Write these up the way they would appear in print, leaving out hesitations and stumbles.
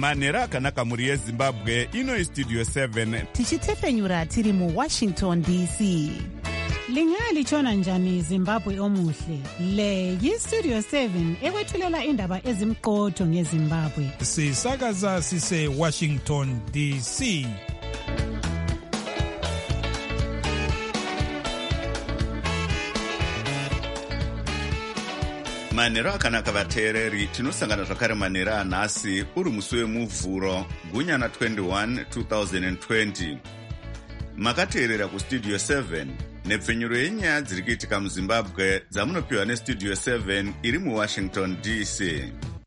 manhero akanaka mhuri yezimbabwe. Ino istudio 7 tichitefenyura tiri muWashington DC. Lingalitshona njani Zimbabwe omuhle? Le yiStudio 7 ekwethulela indaba ezimqotho ngeZimbabwe. Sisakaza sise Washington DC. manhero akanaka vateereri, tinosangana zvakare manhero anhasi uri musi wemuvhuro gunyana 21 2020. Makateerera kustudio 7 nepfenyuro yenyaya dziri kuitika muZimbabwe dzamunopiwa nestudio 7 iri muWashington DC.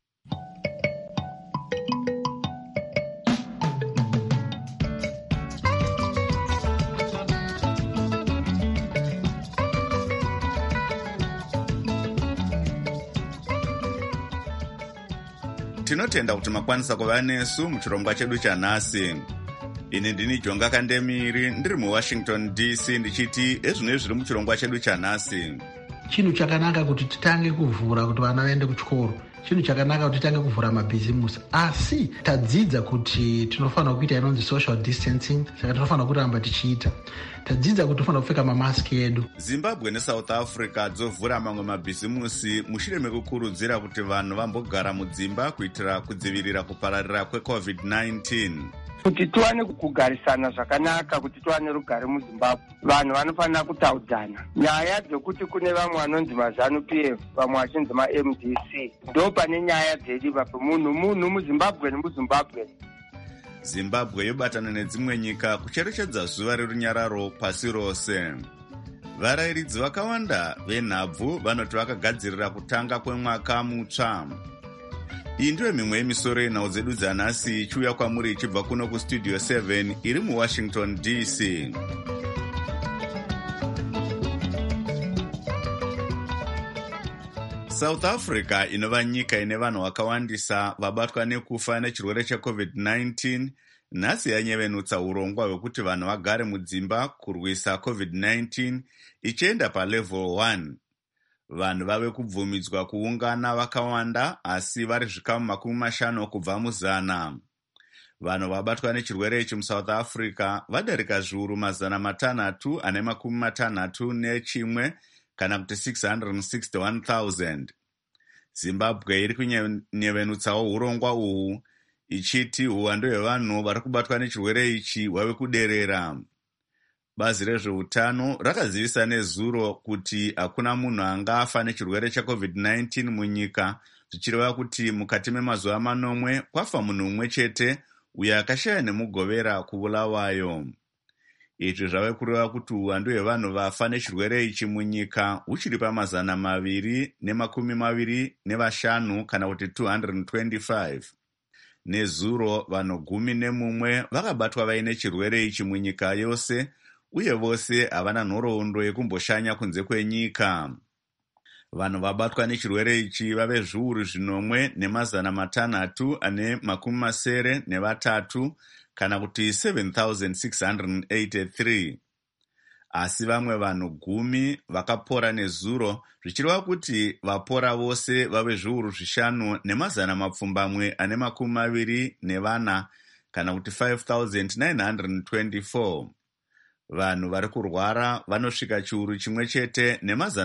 Tinotenda kuti makwanisa kuva nesu muchirongwa chedu chanhasi. Ini ndini Jonga Kandemiri ndiri muWashington DC ndichiti ezvino zviri muchirongwa chedu chanhasi. Chinhu chakanaka kuti titange kuvhura kuti vana vaende kuchikoro. Chinhu chakanaka kuti titange kuvhura mabhizimusi. Asi tadzidza kuti tinofanira kuita inonzi social distancing, saka tinofanira kuramba tichiita. Tadzidza kuti tinofanira kupfeka mamaski edu. Zimbabwe neSouth Africa dzovhura mamwe mabhizimusi mushure mekukurudzira kuti vanhu vambogara mudzimba kuitira kudzivirira kupararira kweCovid-19. Kuti tuwane kugarisana zvakanaka, kuti tuwane rugare muZimbabwe, vanhu vanofanira kutaudzana. Nyaya dzekuti kune vamwe vanonzi maZANU-PF, vamwe vachinzi maMDC, ndo pane nyaya dzedi vapo munhu muZimbabwe nemuZimbabwe. Zimbabwe yobatana nedzimwe nyika kucherechedza zuva rerunyararo pasi rose. Varayiridzi vakawanda venhabvu vanoti vakagadzirira kutanga kwemwaka mutsva. Iyi ndiyo mimwe yemisoro yenhau dzedu dzanhasi ichiuya kwamuri ichibva kuno kustudio 7 iri muWashington DC. South Africa inova nyika ine vanhu vakawandisa vabatwa nekufa nechirwere cheCovid-19 nhasi yanyevenutsa urongwa hwekuti vanhu vagare mudzimba kurwisa COVID-19 ichienda palevel 1. Vanhu vave kubvumidzwa kuungana vakawanda asi vari zvikamu 50 kubva muzana. Vanhu vabatwa nechirwere ichi muSouth Africa vadarika zviuru 661 kana kuti 661,000. Zimbabwe iri kunyevenutsawo urongwa uhu ichiti uwando hwevanhu vari kubatwa nechirwere ichi hwave kuderera. Bazi rezveutano rakazivisa nezuro kuti hakuna munhu angafa nechirwere cheCovid-19 munyika, zvichireva kuti mukati memazuva 9 kwafa munhu umwe chete uyo akashaya nemugovera kubulawayo. Izvi zvave kureva kuti uwandu hwevanhu vafa nechirwere ichi munyika huchiri pamazana 225 kana kuti 225. Nezuro vanhu 11 vakabatwa vaine chirwere ichi munyika yose, uye vose havana nhoroondo yekumboshanya kunze kwenyika. Vanhu vabatwa nechirwere ichi vave zviuru 5,683 kana kuti 7,683. Asi vamwe vanhu 10 vakapora nezuro, zvichireva kuti vapora vose vave zviuru 5,224 kana kuti 5,924. Vanhu vari kurwara vanosvika chiuru chimwe chete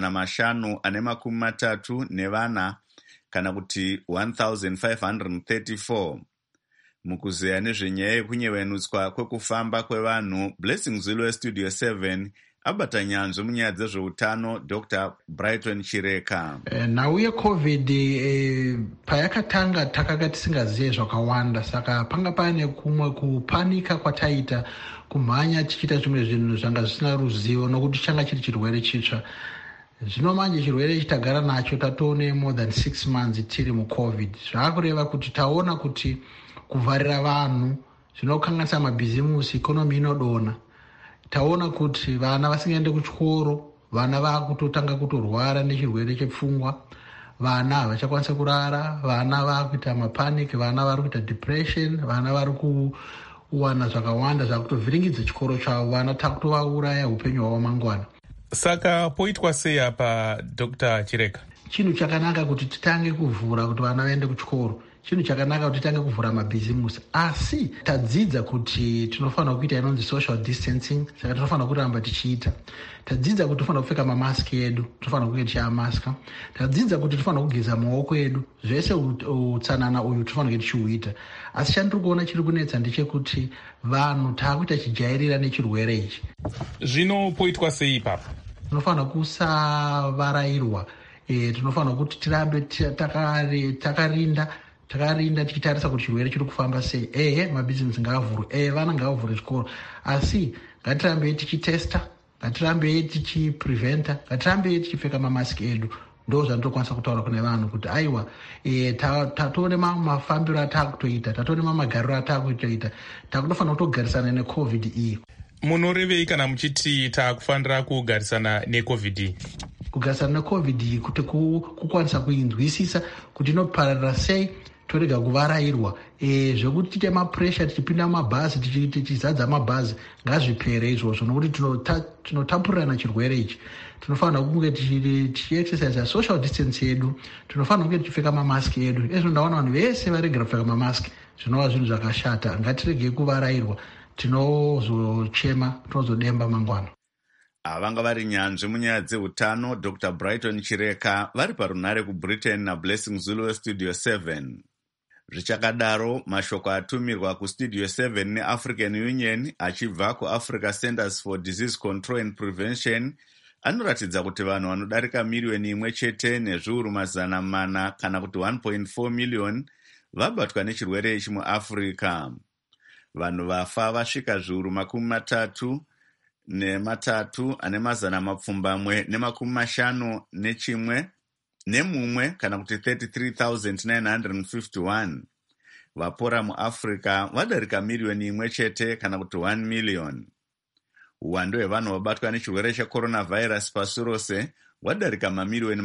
534 kana kuti 1,534. Mukuzeya nezvenyaya yekunyevenutswa kwekufamba kwevanhu, Blessing Zulu weStudio 7 abata nyanzvi munyaya dzezveutano Dr. Brighton Chireka. Nhau yeCovid payakatanga takanga tisingazive zvakawanda, saka panga pane kumwe kupanika kwataita, kumhanya tichiita zvimwe zvinhu zvanga zvisina ruzivo nokuti changa chiri chirwere chitsva. Zvino manje chirwere chitagara nacho tatone more than 6 months tiri muCovid. Zvakureva kuti taona kuti kuvharira vanhu zvinokanganisa mabhizimusi, ikonomi inodona. Taona kuti vana vasingaende kuchikoro, vana vakutotanga kutorwara nechirwere chepfungwa, vana havachakwanisa kurara, vana vakuita mapanic, vana vari kuita depression, vana vari kuwana zvakawanda zvakutovhiringidza chikoro chavo, vana takutovauraya upenyu hwavo mangwana. Saka poitwa sei apa Dr. Chireka? Chinhu chakanaka kuti titange kuvhura kuti vana vaende kuchikoro. chinhu chakanaka kuti titange kuvhura mabhizimusi, asi tadzidza kuti tinofanira kuita inonzi social distancing, saka tinofanira kuramba tichiita. Tadzidza kuti tofanira kupfeka mamaski edu, tofanira kunge tichiamaska. Tadzidza kuti tofanira kugeza maoko edu, zvese utsanana uyu tofanira kunge tichiuita. Asi chandiri kuona chiri kunetsa ndechekuti vanhu taakuita chijairira nechirwere ichi. Zvino poitwa sei ipapo? Tinofanira kusavarayirwa. Tinofanira kuti tirambe takarinda tichitarisa kuti chirwere chiri kufamba sei. Mabhizimusi ngaavhurwe, vana ngaavhurwe zvikoro, asi ngatirambe tichitesta, ngatirambe tichipreventa, ngatirambe tichipfeka mamaski edu. Ndo zvandinokwanisa kutaura kune vanhu kuti aiwa, tatoone mafambiro ataakutoita, tatoone magariro ataakutoita, takutofanira kutogarisana neCOVID iyi. Munorevei kana muchiti taakufanira kugarisana neCOVID? Kugarisana neCOVID kuti kukwanisa kuinzwisisa kuti inopararira sei, torega kuvarayirwa. Zvekuti tiite mapuresha tichipinda mumabhazi, tichizadza mabhazi, ngazvipere izvozvo, nokuti tinotapurirana chirwere ichi. Tinofanira kunge tichiexercise social distance yedu, tinofanira kunge tichipfeka mamaski edu. Izvo ndaona vanhu vese varegera kupfeka mamaski, zvinova zvinhu zvakashata. Ngatiregei kuvarayirwa, tinozochema, tinozodemba mangwana. Vanga vari nyanzvi munyaya dzeutano Dr. Brighton Chireka vari parunhare kuBritain naBlessing Zulu weStudio 7. Zvichakadaro, mashoko atumirwa kuStudio 7 neAfrican Union achibva kuAfrica Centers for Disease Control and Prevention anoratidza kuti vanhu vanodarika miriyoni imwe chete nezviuru mazana mana kana kuti 1.4 million vabatwa nechirwere ichi muAfrica. Vanhu vafa vasvika zviuru 33 ane mazana mapfumbamwe ne50 nemumwe kana kuti 33,951. Vapora muAfrica vadarika miriyoni imwe chete kana kuti 1 million. Uwandu hwevanhu vabatwa nechirwere checoronavirus pasi rose hwadarika mamiriyoni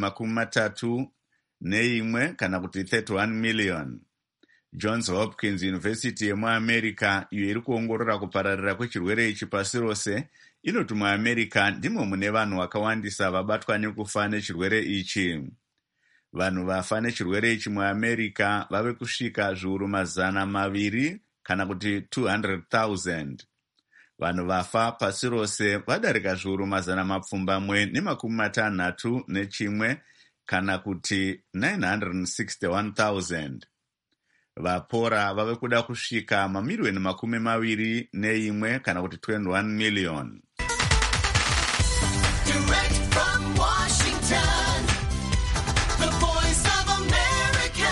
31 kana kuti 31 million. Johns Hopkins University yemuAmerica, iyo iri kuongorora kupararira kwechirwere ichi pasi rose, inoti muAmerica ndimo mune vanhu vakawandisa vabatwa nekufa nechirwere ichi. Vanhu vafa nechirwere ichi muAmerica vave kusvika zviuru 200 kana kuti 200,000. Vanhu vafa pasi rose vadarika zviuru 161 kana kuti 961,000. Vapora vave kuda kusvika mamiriyoni 21 kana kuti 21 million. Direct from Washington, the Voice of America,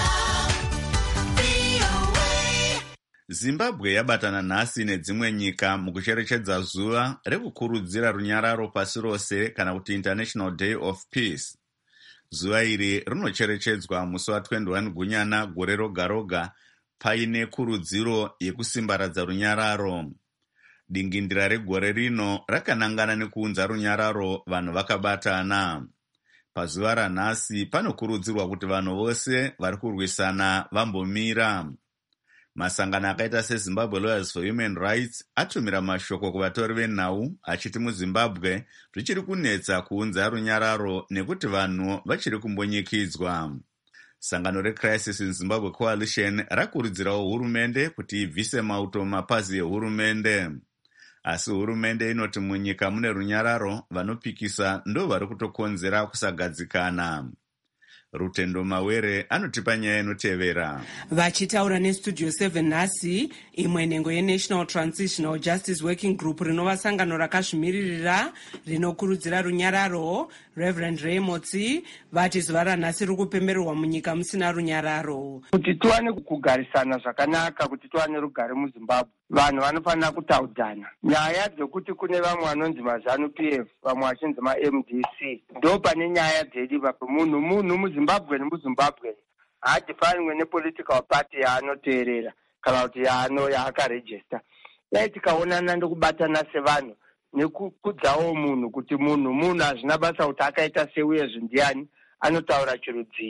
VOA. Zimbabwe yabatana nhasi nedzimwe nyika mukucherechedza zuva rekukurudzira runyararo pasi rose kana kuti International Day of Peace. Zuva iri rinocherechedzwa musi wa21 Gunyana gore roga roga paine kurudziro yekusimbaradza runyararo. Dingindira regore rino rakanangana nekuunza runyararo vanhu vakabatana. Pazuva ranhasi panokurudzirwa kuti vanhu vose vari kurwisana vambomira. Masangano akaita seZimbabwe Lawyers for Human Rights atumira mashoko kuvatori venhau achiti muZimbabwe zvichiri kunetsa kuunza runyararo nekuti vanhu vachiri kumbonyikidzwa. Sangano reCrisis in Zimbabwe Coalition rakurudzirawo hurumende kuti ibvise mauto mapazi ehurumende. Asi hurumende inoti munyika mune runyararo vanopikisa ndo vari kutokonzera kusagadzikana. Rutendo Mawere anotipa nyaya inotevera. Vachitaura neStudio 7 nhasi, imwe nhengo yeNational Transitional Justice Working Group rinova sangano rakazvimiririra rinokurudzira runyararo, Reverend Ray Motsi, vati zuva ranhasi riri kupembererwa munyika musina runyararo. Kuti tiwane kugarisana zvakanaka, kuti tiwane rugare muZimbabwe, vanhu vanofanira kutaudzana. Nyaya dzekuti kune vamwe vanonzi maZANU-PF, vamwe vachinzi maMDC, ndo pane nyaya dzeidiwa. Munhu muZimbabwe nemuZimbabwe haadhifanwe nepolitical party yaanoteerera kana kuti yaakarejista. Dai tikaonana ndokubatana sevanhu nekukudzawo munhu kuti munhu hazvina basa kuti akaita sei uyezve ndiani anotaura chirudzii.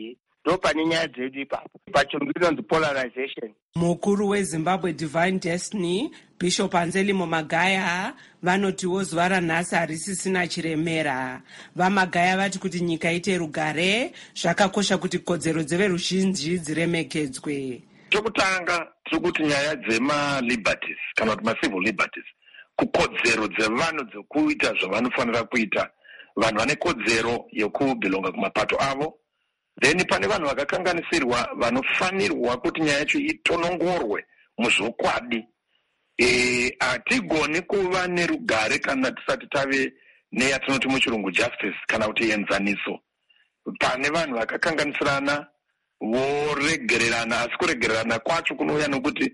ndo pane nyaya dzedu ipapo pachirungu inonzi polarization. mukuru wezimbabwe divine destiny bishop anzelimo magaya vanotiwo zuva ranhasi harisisina chiremera. vamagaya vati kuti nyika ite rugare zvakakosha kuti kodzero dzeveruzhinji dziremekedzwe. chokutanga tiri kuti nyaya dzema-liberties kana kuti ma-civil liberties, kukodzero dzevanhu dzekuita zvavanofanira kuita. vanhu vane kodzero yekubhilonga kumapato avo. Then pane vanhu vakakanganisirwa vanofanirwa kuti nyaya yacho itonongorwe muzvokwadi. Hatigoni kuva nerugare kana tisati tave neyatinoti muchirungu justice kana kuti enzaniso. Pane vanhu vakakanganisirana voregererana, asi kuregererana kwacho kunouya nokuti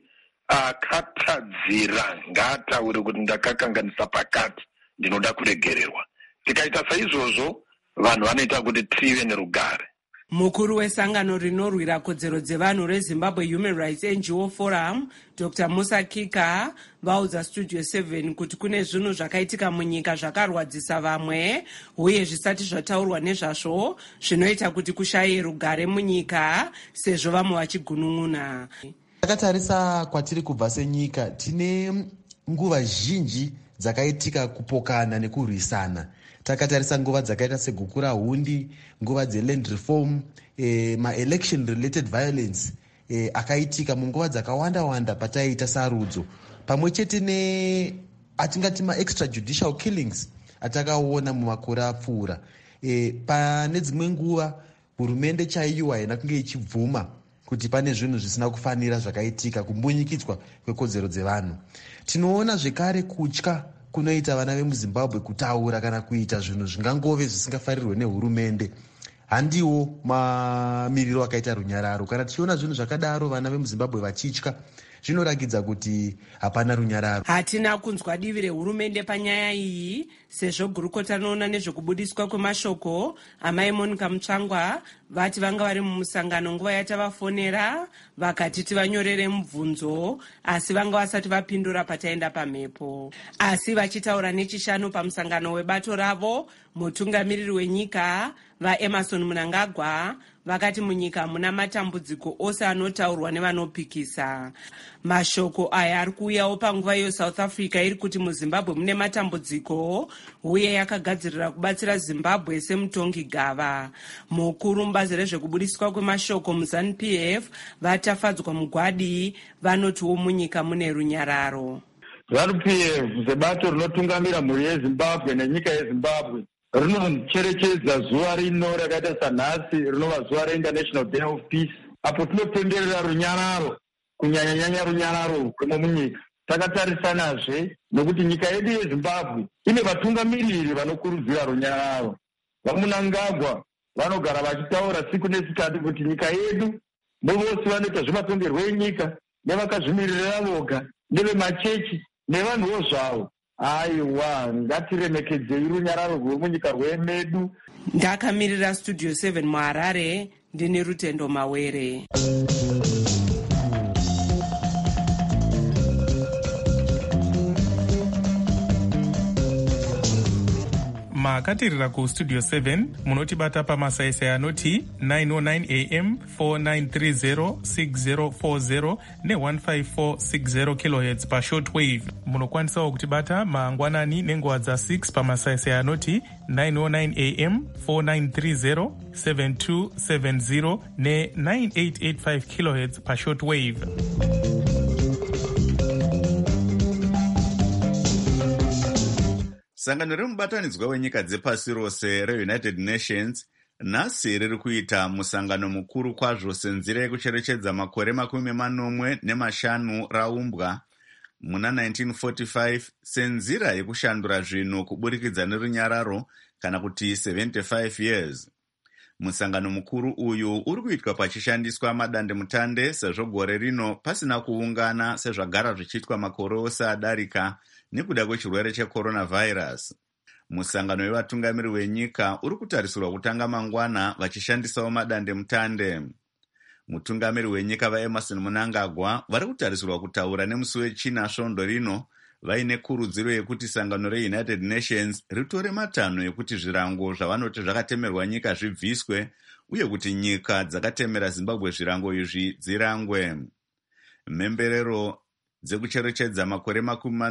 akatadzira ngaataure kuti ndakakanganisa pakati, ndinoda kuregererwa. Tikaita saizvozvo vanhu vanoita kuti tive nerugare. mukuru wesangano rinorwira kodzero dzevanhu rezimbabwe human rights ngo forum dr musa kika vaudza studio 7 kuti kune zvinhu zvakaitika munyika zvakarwadzisa vamwe uye zvisati zvataurwa nezvazvo zvinoita kuti kushaye rugare munyika sezvo vamwe vachigunun'una. takatarisa kwatiri kubva senyika tine nguva zhinji dzakaitika kupokana nekurwisana. takatarisa nguva dzakaita seguku rahundi, nguva dzeland reform, ma-election related violence akaitika munguva dzakawanda-wanda pataiita sarudzo, pamwe chete atingati ma-extrajudicial killings atakaona mumakore apfuura. Pane dzimwe nguva hurumende chaiyo haina kunge ichibvuma kuti pane zvinhu zvisina kufanira zvakaitika, kumbunyikidzwa kwekodzero dzevanhu. Tinoona zvekare kutya kunoita vana vemuzimbabwe kutaura kana kuita zvinhu zvingangove zvisingafarirwe nehurumende. Handiwo mamiriro akaita runyararo. Kana tichiona zvinhu zvakadaro vana vemuzimbabwe vachitya, zvinorakidza kuti hapana runyararo. hatina kunzwa divi rehurumende panyaya iyi sezvo gurukota rinoona nezvekubudiswa kwemashoko amai monica mutsvangwa vati vanga vari mumusangano nguva yatavafonera vakati tivanyorere mubvunzo asi vanga vasati vapindura pataenda pamhepo. Asi vachitaura nechishanu pamusangano webato ravo, mutungamiriri wenyika vaemerson mnangagwa vakati munyika muna matambudziko ose anotaurwa nevanopikisa. Mashoko aya ari kuuyawo panguva iyo South Africa iri kuti muzimbabwe mune matambudziko uye yakagadzirira kubatsira zimbabwe semutongi gava. Mukuru mubazi rezvekubudiswa kwemashoko muZANU-PF vatafadzwa mugwadi vanotiwo munyika mune runyararo. ZANU-PF sebato rinotungamira mhuri yezimbabwe nenyika yezimbabwe rinocherechedza zuva rino rakaita sanhasi rinova zuva reInternational Day of Peace, apo tinopemberera runyararo, kunyanya-nyanya runyararo rwemunyika. Takatarisanazve nokuti nyika yedu yezimbabwe ine vatungamiriri vanokurudzira runyararo. Vamunangagwa vanogara vachitaura siku nesikati kuti nyika yedu vovose vanoita zvematongerwo enyika nevakazvimirira voga, nevemachechi nevanhuwo zvavo. Aiwa, ngatiremekedzei runyararo rwemunyika rwemedu. Ndakamirira studio 7 muHarare, ndini Rutendo Mawere. makatirira kustudio 7 munotibata pamasaisai anoti 909 am 4930 6040 ne15460 kHz pashortwave. Munokwanisawo kutibata mangwanani nenguva dza6 pamasaisai anoti 909 am 4930 7270 ne9885 kHz pashortwave. Sangano remubatanidzwa wenyika dzepasi rose reUnited Nations nhasi riri kuita musangano mukuru kwazvo senzira yekucherechedza makore 45 raumbwa muna 1945 senzira yekushandura zvinhu kuburikidza nerunyararo kana kuti 75 years. Musangano mukuru uyu uri kuitwa pachishandiswa madandemutande sezvo gore rino pasina kuungana sezvagara zvichiitwa makore ose adarika nekuda kwechirwere checoronavirus. Musangano wevatungamiri wenyika uri kutarisirwa kutanga mangwana vachishandisawo madandemutande. Mutungamiri wenyika vaEmerson Mnangagwa vari kutarisirwa kutaura nemusi wechina svondo rino vaine kurudziro yekuti sangano reunited nations ritore matanho ekuti zvirango zvavanoti zvakatemerwa nyika zvibviswe uye kuti nyika dzakatemera zimbabwe zvirango izvi dzirangwe. Mhemberero dzekucherechedza makore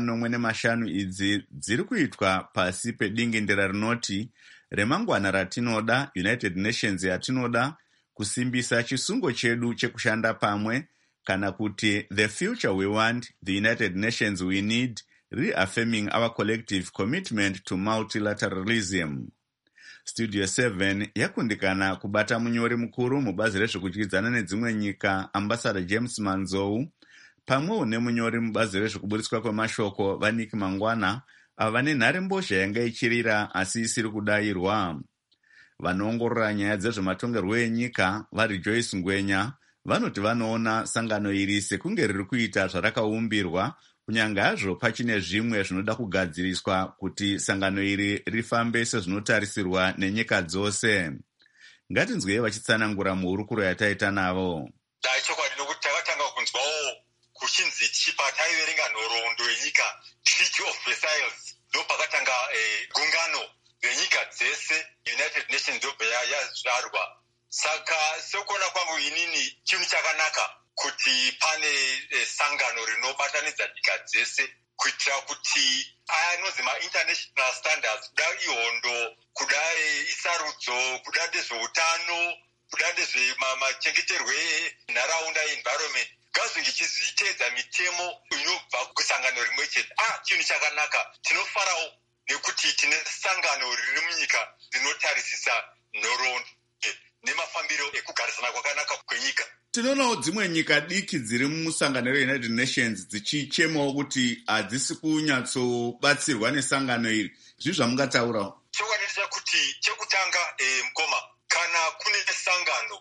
45 idzi dziri kuitwa pasi pedingindira rinoti remangwana ratinoda, United Nations yatinoda, kusimbisa chisungo chedu chekushanda pamwe, kana kuti the future we want, the United Nations we need, reaffirming our collective commitment to multilateralism. Studio 7 yakundikana kubata munyori mukuru mubazi rezvekudyidzana nedzimwe nyika, Ambassador James Manzou, pamwewo nemunyori mubazi rezvekuburitswa kwemashoko Vaniki Mangwana, ava vane nharembozha yanga ichirira asi isiri kudayirwa. Vanoongorora nyaya dzezvematongerwo enyika vaRejoice Ngwenya vanoti vanoona sangano iri sekunge riri kuita zvarakaumbirwa, kunyange hazvo pachine zvimwe zvinoda kugadziriswa kuti sangano iri rifambe sezvinotarisirwa nenyika dzose. Ngatinzwei vachitsanangura muhurukuro yataita navo. Chokwadi nokuti takatanga kunzwawo kuchinzi chipataiverenga nhoroondo yenyika, Treaty of Versailles, ndopakatanga gungano renyika dzese, United Nations ndobva yazvarwa. Saka sekuona kwangu inini chinhu chakanaka kuti pane sangano rinobatanidza nyika dzese kuitira kuti aya anonzi ma-international standards, kuda ihondo, kuda isarudzo, kuda ndezveutano, kuda ndezvemachengeterwe enharaunda environment, ngazvinge chichiteedza mitemo inobva kusangano rimwe chete. Chinhu chakanaka, tinofarawo nekuti tine sangano riri munyika rinotarisisa nhoroondo nemafambiro ekugarisana kwakanaka kwenyika. Tinoonawo dzimwe nyika diki dziri musangano reUnited Nations dzichichemawo kuti hadzisi kunyatsobatsirwa nesangano iri. Zvii zvamungataurawo? Chokwadi kuti chekutanga mukoma, kana kune sangano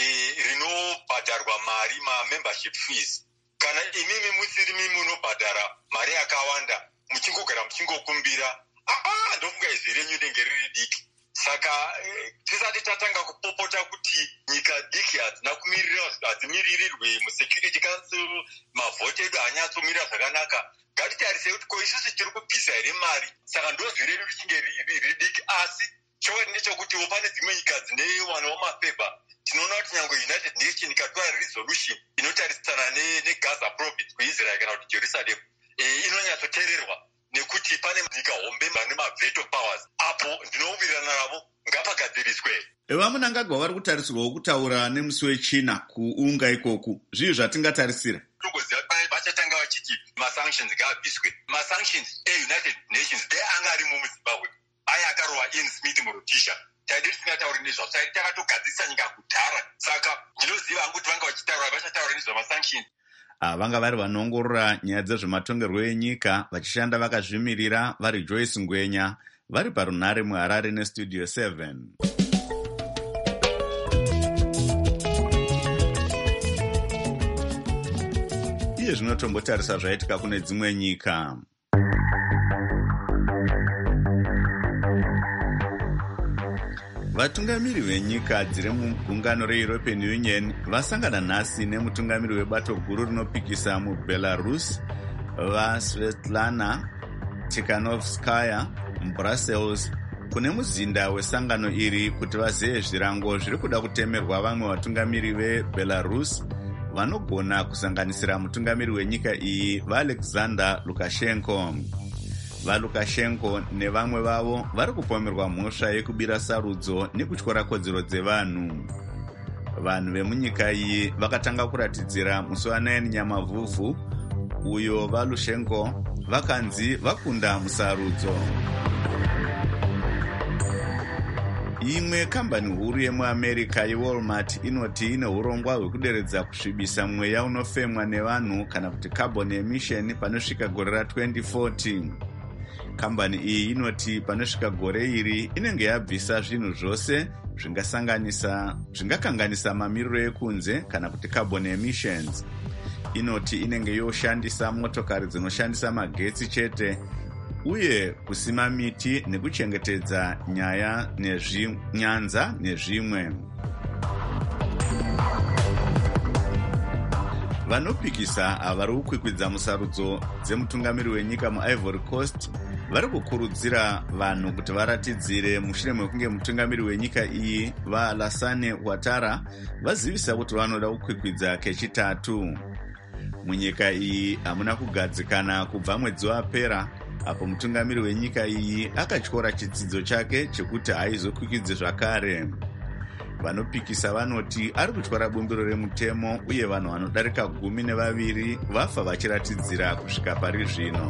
rinobhadharwa mari, ma-membership fees, kana imimi musirimi munobhadhara mari yakawanda muchingogara muchingokumbira, ndofunga izvi renyu rinenge riri diki. Saka tisati tatanga kupopota kuti nyika diki hadzimiririrwe muSecurity Council, mavhoti edu hanyatsomirira zvakanaka, ngatitarise kuti ko isusu tiri kubvisa here mari, saka ndozvi redu richinge riri diki. Asi chokwadi ndechekuti pane dzimwe nyika dzine wanawo mapepa. Tinoona kuti nyange United Nations ikatora resolution inotarisana neGaza province kuIsrael kana kuti Jerusalem, inonyatsoteererwa nekuti pane nyika hombe vane ma-veto powers. Apo ndinowirirana navo, ngapagadziriswe. Vamunangagwa vari kutarisirwawo kutaura nemusi wechina kuunga ikoku. Zvii zvatingatarisira? Togoziva vachatanga vachiti masanctions ngaabviswe. Masanctions eUnited Nations anga arimo muZimbabwe, aya akarova Ian Smith muRhodesia. Taide tisingatauri nezvazvo, takatogadzirisa nyika kudhara. Saka ndinoziva hangu kuti vanga vachitaura vachataura nezvamasanctions. Vanga vari vanoongorora nyaya dzezvematongerwo enyika vachishanda vakazvimirira vaRejoice Ngwenya vari parunhare muHarare neStudio 7. Iye zvinotombotarisa zvaitika kune dzimwe nyika. Vatungamiri venyika dziri mugungano reEuropean Union vasangana nhasi nemutungamiri webato guru rinopikisa muBelarus vaSvetlana Tikhanovskaya muBrussels kune muzinda wesangano iri kuti vazive zvirango zviri kuda kutemerwa vamwe vatungamiri veBelarus vanogona kusanganisira mutungamiri wenyika iyi vaAlexander Lukashenko. VaLukashenko nevamwe vavo vari kupomerwa mhosva yekubira sarudzo nekutyora kodzero dzevanhu. Vanhu vemunyika iyi vakatanga kuratidzira musi wa9 Nyamavhuvhu uyo vaLukashenko vakanzi vakunda musarudzo. Imwe kambani huru yemuAmerica yeWalmart inoti ine urongwa hwekuderedza kusvibisa mweya unofemwa nevanhu kana kuti carbon emission panosvika gore ra2040. Kambani iyi inoti panosvika gore iri inenge yabvisa zvinhu zvose zvingakanganisa mamiriro ekunze kana kuti carbon emissions. Inoti inenge yoshandisa motokari dzinoshandisa magetsi chete uye kusima miti nekuchengetedza nyaya nyanza nezvimwe. vanopikisa vari kukwikwidza musarudzo dzemutungamiri wenyika muivory coast vari kukurudzira vanhu kuti varatidzire mushure mekunge mutungamiri wenyika iyi vaalassane ouattara vazivisa kuti vanoda kukwikwidza kechitatu. Munyika iyi hamuna kugadzikana kubva mwedzi wapera, apo mutungamiri wenyika iyi akatyora chidzidzo chake chekuti haizokwikidze zvakare. Vanopikisa vanoti ari kutyora bumbiro remutemo uye vanhu vanodarika 12 vafa vachiratidzira kusvika pari zvino.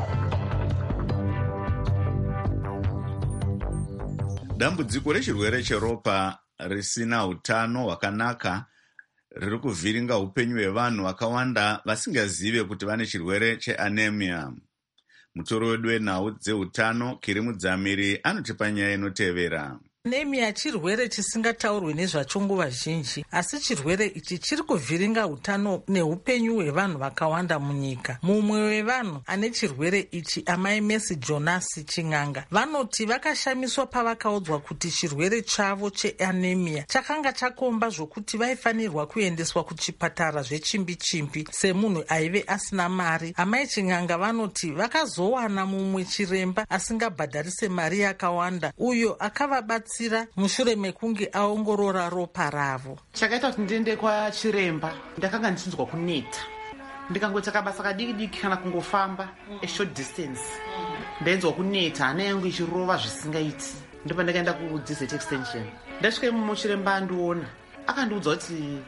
Dambudziko rechirwere cheropa risina utano hwakanaka riri kuvhiringa upenyu hwevanhu vakawanda vasingazive kuti vane chirwere cheanemia. Mutoro wedu wenhau dzeutano Kiri Mudzamiri anotipa nyaya inotevera. Anemia chirwere chisingataurwi nezvacho nguva zhinji, asi chirwere ichi chiri kuvhiringa utano neupenyu hwevanhu vakawanda munyika. Mumwe wevanhu ane chirwere ichi, amai Mercy Jonas Ching'anga, vanoti vakashamiswa pavakaudzwa kuti chirwere chavo cheanemia chakanga chakomba zvokuti vaifanirwa kuendeswa kuchipatara zvechimbi-chimbi semunhu aive asina mari. Amai Ching'anga vanoti vakazowana mumwe chiremba asingabhadharise mari yakawanda, uyo akavabatsira mushure mekunge aongorora ropa ravo. Chakaita kuti ndiende kwachiremba, ndakanga ndichinzwa kuneta, ndikangoita basa kadiki kana kungofamba a short distance, ndainzwa kuneta, hana yangu ichirova zvisingaiti. Ndipo ndakaenda kuDZT extension, ndasvika muchiremba andiona, akandiudza kuti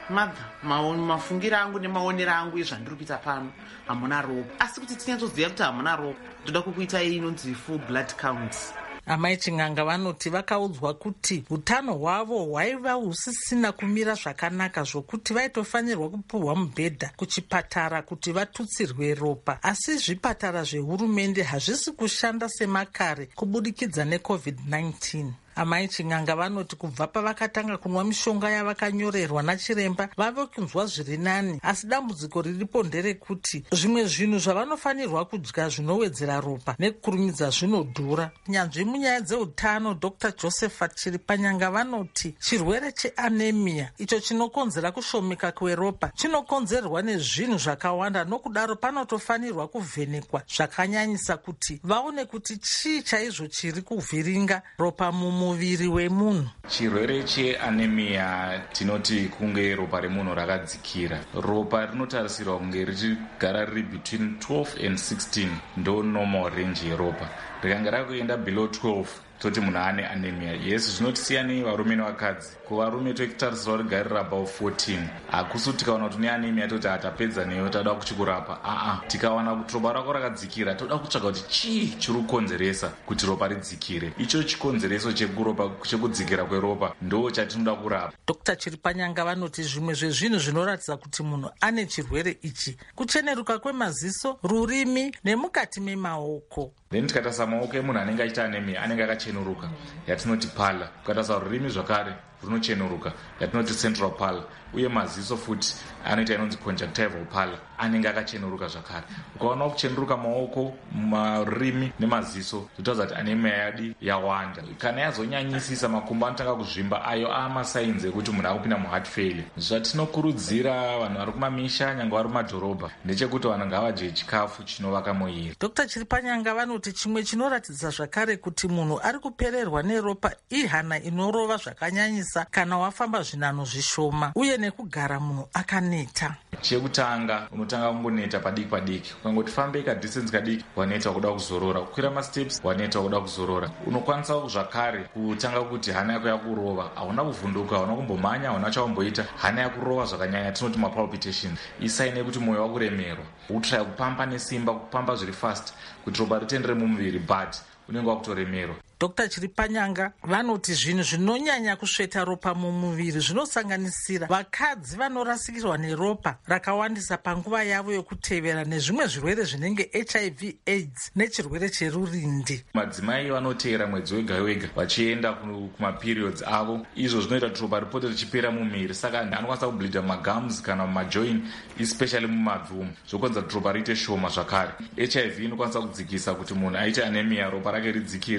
mafungiro angu nemaonero angu ezvandiri kuita pano hamuna ropa, asi kuti tinyatsoziva kuti hamuna ropa, ndoda kukuitai inonzi full blood count. Amai Ching'anga vanoti vakaudzwa kuti utano hwavo hwaiva husisina kumira zvakanaka zvokuti vaitofanirwa kupihwa mubhedha kuchipatara kuti vatutsirwe ropa, asi zvipatara zvehurumende hazvisi kushanda semakare kubudikidza neCovid-19. Amai Ching'anga vanoti kubva pavakatanga kunwa mishonga yavakanyorerwa nachiremba vave kunzwa zviri nani, asi dambudziko riripo nderekuti zvimwe zvinhu zvavanofanirwa kudya zvinowedzera ropa nekukurumidza zvinodhura. Nyanzvi munyaya dzeutano Dr. Josephat Chiripanyanga vanoti chirwere cheanemia icho chinokonzera kushomeka kweropa chinokonzerwa nezvinhu zvakawanda, nokudaro panotofanirwa kuvhenekwa zvakanyanyisa kuti vaone kuti chii chaizvo chiri kuvhiringa ropa muviri wemunhu. Chirwere cheanemia tinoti kunge ropa remunhu rakadzikira. Ropa rinotarisirwa kunge richigara riri between 12 and 16 ndo normal range yeropa. Rikanga rakuenda below 12 toti munhu ane anemia. Yes, zvinotisiyanei varume nevakadzi. Kuvarume totarisirwa rigarira above 14. Hakusi tikaona kuti une anemia toti hatapedza neyo toda kuchikurapa. Tikawana kuti ropa rako rakadzikira toda kutsvaga kuti chii chiri kukonzeresa kuti ropa ridzikire. Icho chikonzereso chekudzikira kweropa ndo chatinoda kurapa. Dr. Chiripanyanga vanoti zvimwe zvezvinhu zvinoratidza kuti munhu ane chirwere ichi kucheneruka kwemaziso, rurimi nemukati memaoko. Then tikatarisa maoko emunhu anenge achiita anemia anenge akachenuruka, yatinoti pala. Kukatarisa rurimi zvakare runochenuruka, yatinoti central pala, uye maziso futi anoita inonzi conjunctival pala, anenge akachenuruka zvakare. Ukaona kuchenuruka maoko, marurimi nemaziso zvotaridza kuti anemia yadi yawanda. Kana yazonyanyisisa makumbo anotanga kuzvimba, ayo amasainzi ekuti munhu akupinda muheart failure. Zvatinokurudzira vanhu vari kumamisha nyangwe vari mumadhorobha ndechekuti vanhu ngavadye chikafu chinovaka muviri. Dr. Chiripanyanga vanoti chimwe chinoratidza zvakare kuti munhu ari kupererwa neropa ihana inorova zvakanyanyisa kana wafamba zvinano zvishoma, uye nekugara munhu akaneta. Chekutanga unotanga kungoneta padiki. Ukangoti fambe kadistance kadiki waneta kuda kuzorora, kukwira masteps waneta kuda kuzorora. Unokwanisa zvakare kutanga kuti hana yako yakurova, hauna kuvhunduka, hauna kumbomhanya, hauna chaumboita, hana yakurova zvakanyanya, tinoti mapalpitation. Isaine kuti mwoyo wakuremerwa, utraya kupamba nesimba, kupamba zviri fast kuti ropa ritendere mumuviri, but unenge wakutoremerwa. Dr. Chiripanyanga vanoti zvinhu zvinonyanya kusveta ropa mumuviri zvinosanganisira vakadzi vanorasikirwa neropa rakawandisa panguva yavo yokutevera nezvimwe zvirwere zvinenge HIV AIDS nechirwere cherurindi. Madzimai vanoteera mwedzi wega vachienda kumaperiods avo, izvo zvinoita kuti ropa ripote richipera mumuviri, saka anokwanisa kubleedha mumagums kana mumajoin, especially mumabvumu, zvokonza kuti ropa riite shoma zvakare. HIV inokwanisa kudzikisa kuti munhu aite anemia ropa rake ridzikire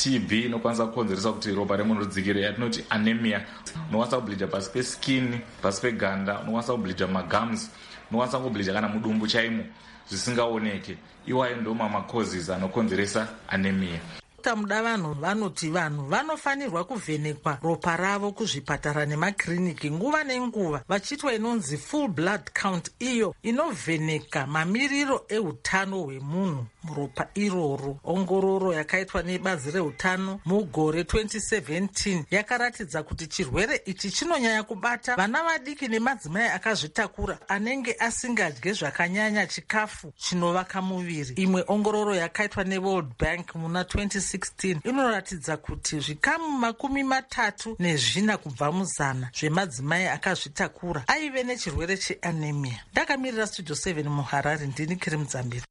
TB inokwanisa kukonzeresa kuti ropa remunhu ridzikire, yatinoti anemia. Unokwanisa kubleedha pasi peskin, pasi peganda, unokwanisa kubleedha magums, unokwanisa kubleedha kana mudumbu chaimo zvisingaoneke. Iwayo ndo causes anokonzeresa anemia. Muda vanoti vanhu vanofanirwa kuvhenekwa ropa ravo kuzvipatara nemakiriniki nguva nenguva vachiitwa inonzi full blood count, iyo inovheneka mamiriro eutano hwemunhu muropa iroro. Ongororo yakaitwa nebazi reutano mugore 2017 yakaratidza kuti chirwere ichi chinonyanya kubata vana vadiki nemadzimai akazvitakura anenge asingadye zvakanyanya chikafu chinovaka muviri. Imwe ongororo yakaitwa neWorld Bank muna 2016 inoratidza kuti zvikamu 34 kubva muzana zvemadzimai akazvitakura aive nechirwere cheanemia. Ndakamirira Studio 7 muHarare, ndini Kiri Mudzambira.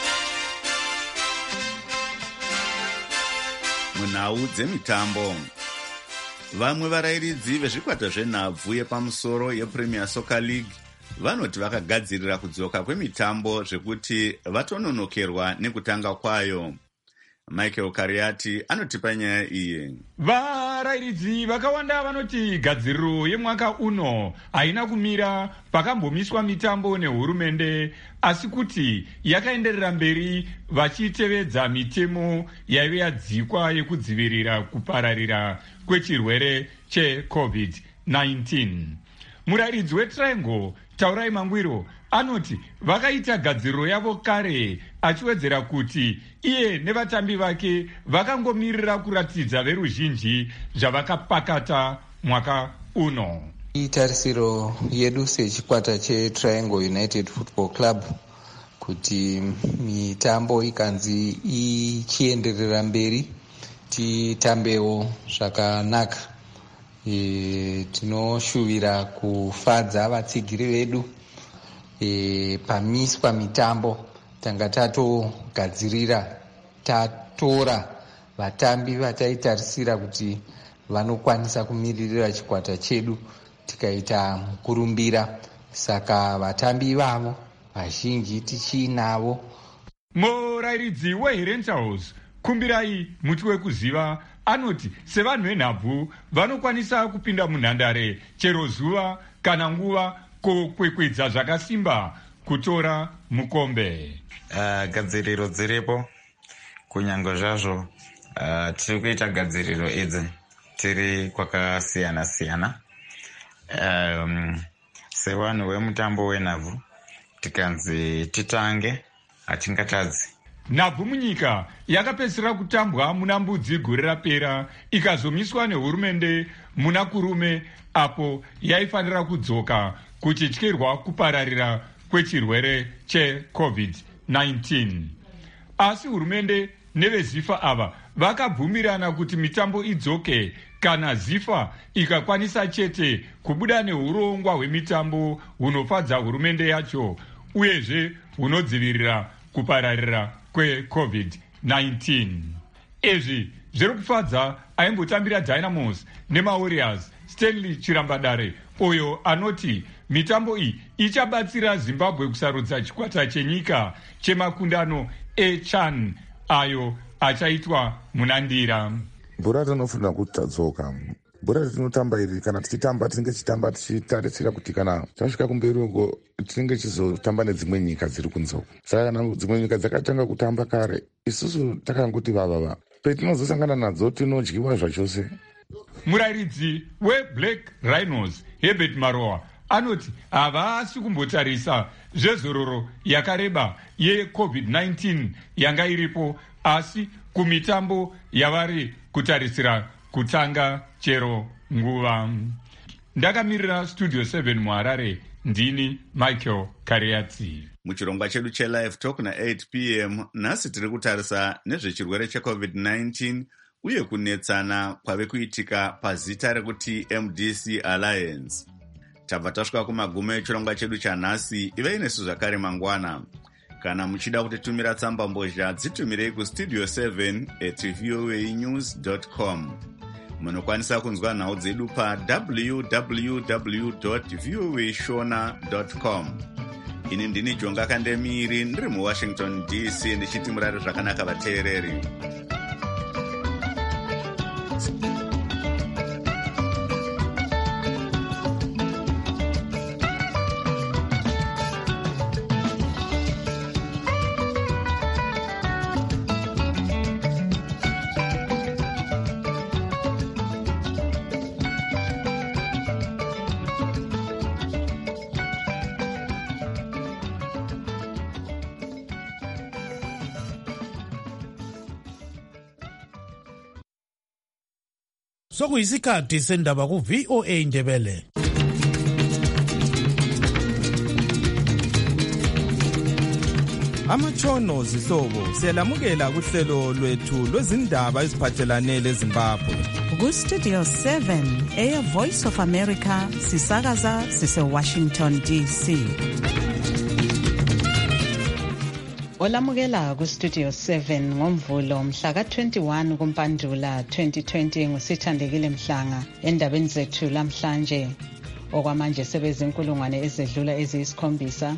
Munhau dzemitambo, vamwe varayiridzi vezvikwata zvenhabvu yepamusoro yePremier Soccer League vanoti vakagadzirira kudzoka kwemitambo zvekuti vatononokerwa nekutanga kwayo. Michael Kariati anotipa nyaya iyi. Varayiridzi vakawanda vanoti gadziriro yemwaka uno haina kumira pakambomiswa mitambo nehurumende, asi kuti yakaenderera mberi vachitevedza mitemo yaive yadzikwa yekudzivirira kupararira kwechirwere cheCovid-19. Murayiridzi weTriangle Taurai Mangwiro anoti vakaita gadziriro yavo kare, achiwedzera kuti iye nevatambi vake vakangomirira kuratidza veruzhinji zvavakapakata mwaka uno. Itarisiro yedu sechikwata cheTriangle United Football Club kuti mitambo ikanzi ichienderera mberi titambewo zvakanaka. Tinoshuvira kufadza vatsigiri vedu pamiswa mitambo tanga tatogadzirira tatora vatambi vataitarisira kuti vanokwanisa kumiririra chikwata chedu tikaita mukurumbira, saka vatambi ivavo vazhinji tichinavo. Murayiridzi weHerentals Kumbirai muti wekuziva anoti sevanhu venhabvu vanokwanisa kupinda munhandare chero zuva kana nguva kokwekwedza zvakasimba kutora mukombe. Gadziriro dziripo kunyange zvazvo tiri kuita gadziriro idzi tiri kwakasiyana siyana. Sevanhu vemutambo wenhabvu tikanzi titange hatingatadzi. Nhabvu munyika yakapedzisira kutambwa muna Mbudzi gore rapera ikazomiswa nehurumende muna Kurume, apo yaifanira kudzoka kuchityirwa kupararira kwechirwere cheCovid-19. Asi hurumende neveZIFA ava vakabvumirana kuti mitambo idzoke kana ZIFA ikakwanisa chete kubuda neurongwa hwemitambo hunofadza hurumende yacho uyezve hunodzivirira kupararira kweCovid-19. Izvi zviri kufadza aimbotambira Dynamos nemaWarriors Stanley Chirambadare, uyo anoti mitambo iyi ichabatsira Zimbabwe kusarudza chikwata chenyika chemakundano eCHAN ayo achaitwa munandira. Bhora rinofanira kuti tadzoka. Bhora ratinotamba iri kana tichitamba tinenge tichitamba tichitarisira kuti kana tasvika kumberi uko tinenge tichizotamba nedzimwe nyika dziri kunze. Saka kana dzimwe nyika dzakatanga kutamba kare, isusu takangoti vavava petinozosangana nadzo tinodyiwa zvachose. Murayiridzi weBlack Rhinos Herbert Maroa anoti havasi kumbotarisa zvezororo yakareba yeCovid-19 yanga iripo, asi kumitambo yavari kutarisira kutanga chero nguva. Ndakamirira Studio 7 muHarare, ndini Michael Kariatsi. Muchirongwa chedu cheLive Talk na8 p.m. nhasi tiri kutarisa nezvechirwere cheCovid-19 uye kunetsana kwave kuitika pazita rekuti MDC Alliance. Tabva tasvika kumagumo echirongwa chedu chanhasi. Ivei nesu zvakare mangwana. Kana muchida kutitumira tsamba mbozha dzitumirei kustudio 7@voanews.com. Munokwanisa kunzwa nhau dzedu www.voashona.com. Ini ndini Jonga Kandemiri ndiri muWashington DC ndichiti murare zvakanaka vateereri. Sokuyisikhathi sendaba ku VOA Ndebele. Amatshono zihlobo siyalamukela kuhlelo lwethu lwezindaba eziphathelane leZimbabwe. Ku Studio 7 Air Voice of America sisakaza sise Washington DC. Olamukela ku Studio 7 ngomvulo mhla ka21 kuMpandula 2020 ngusithandekile Mhlanga endabeni zethu lamhlanje. Okwamanje sebezinkulungwane ezedlula eziyisikhombisa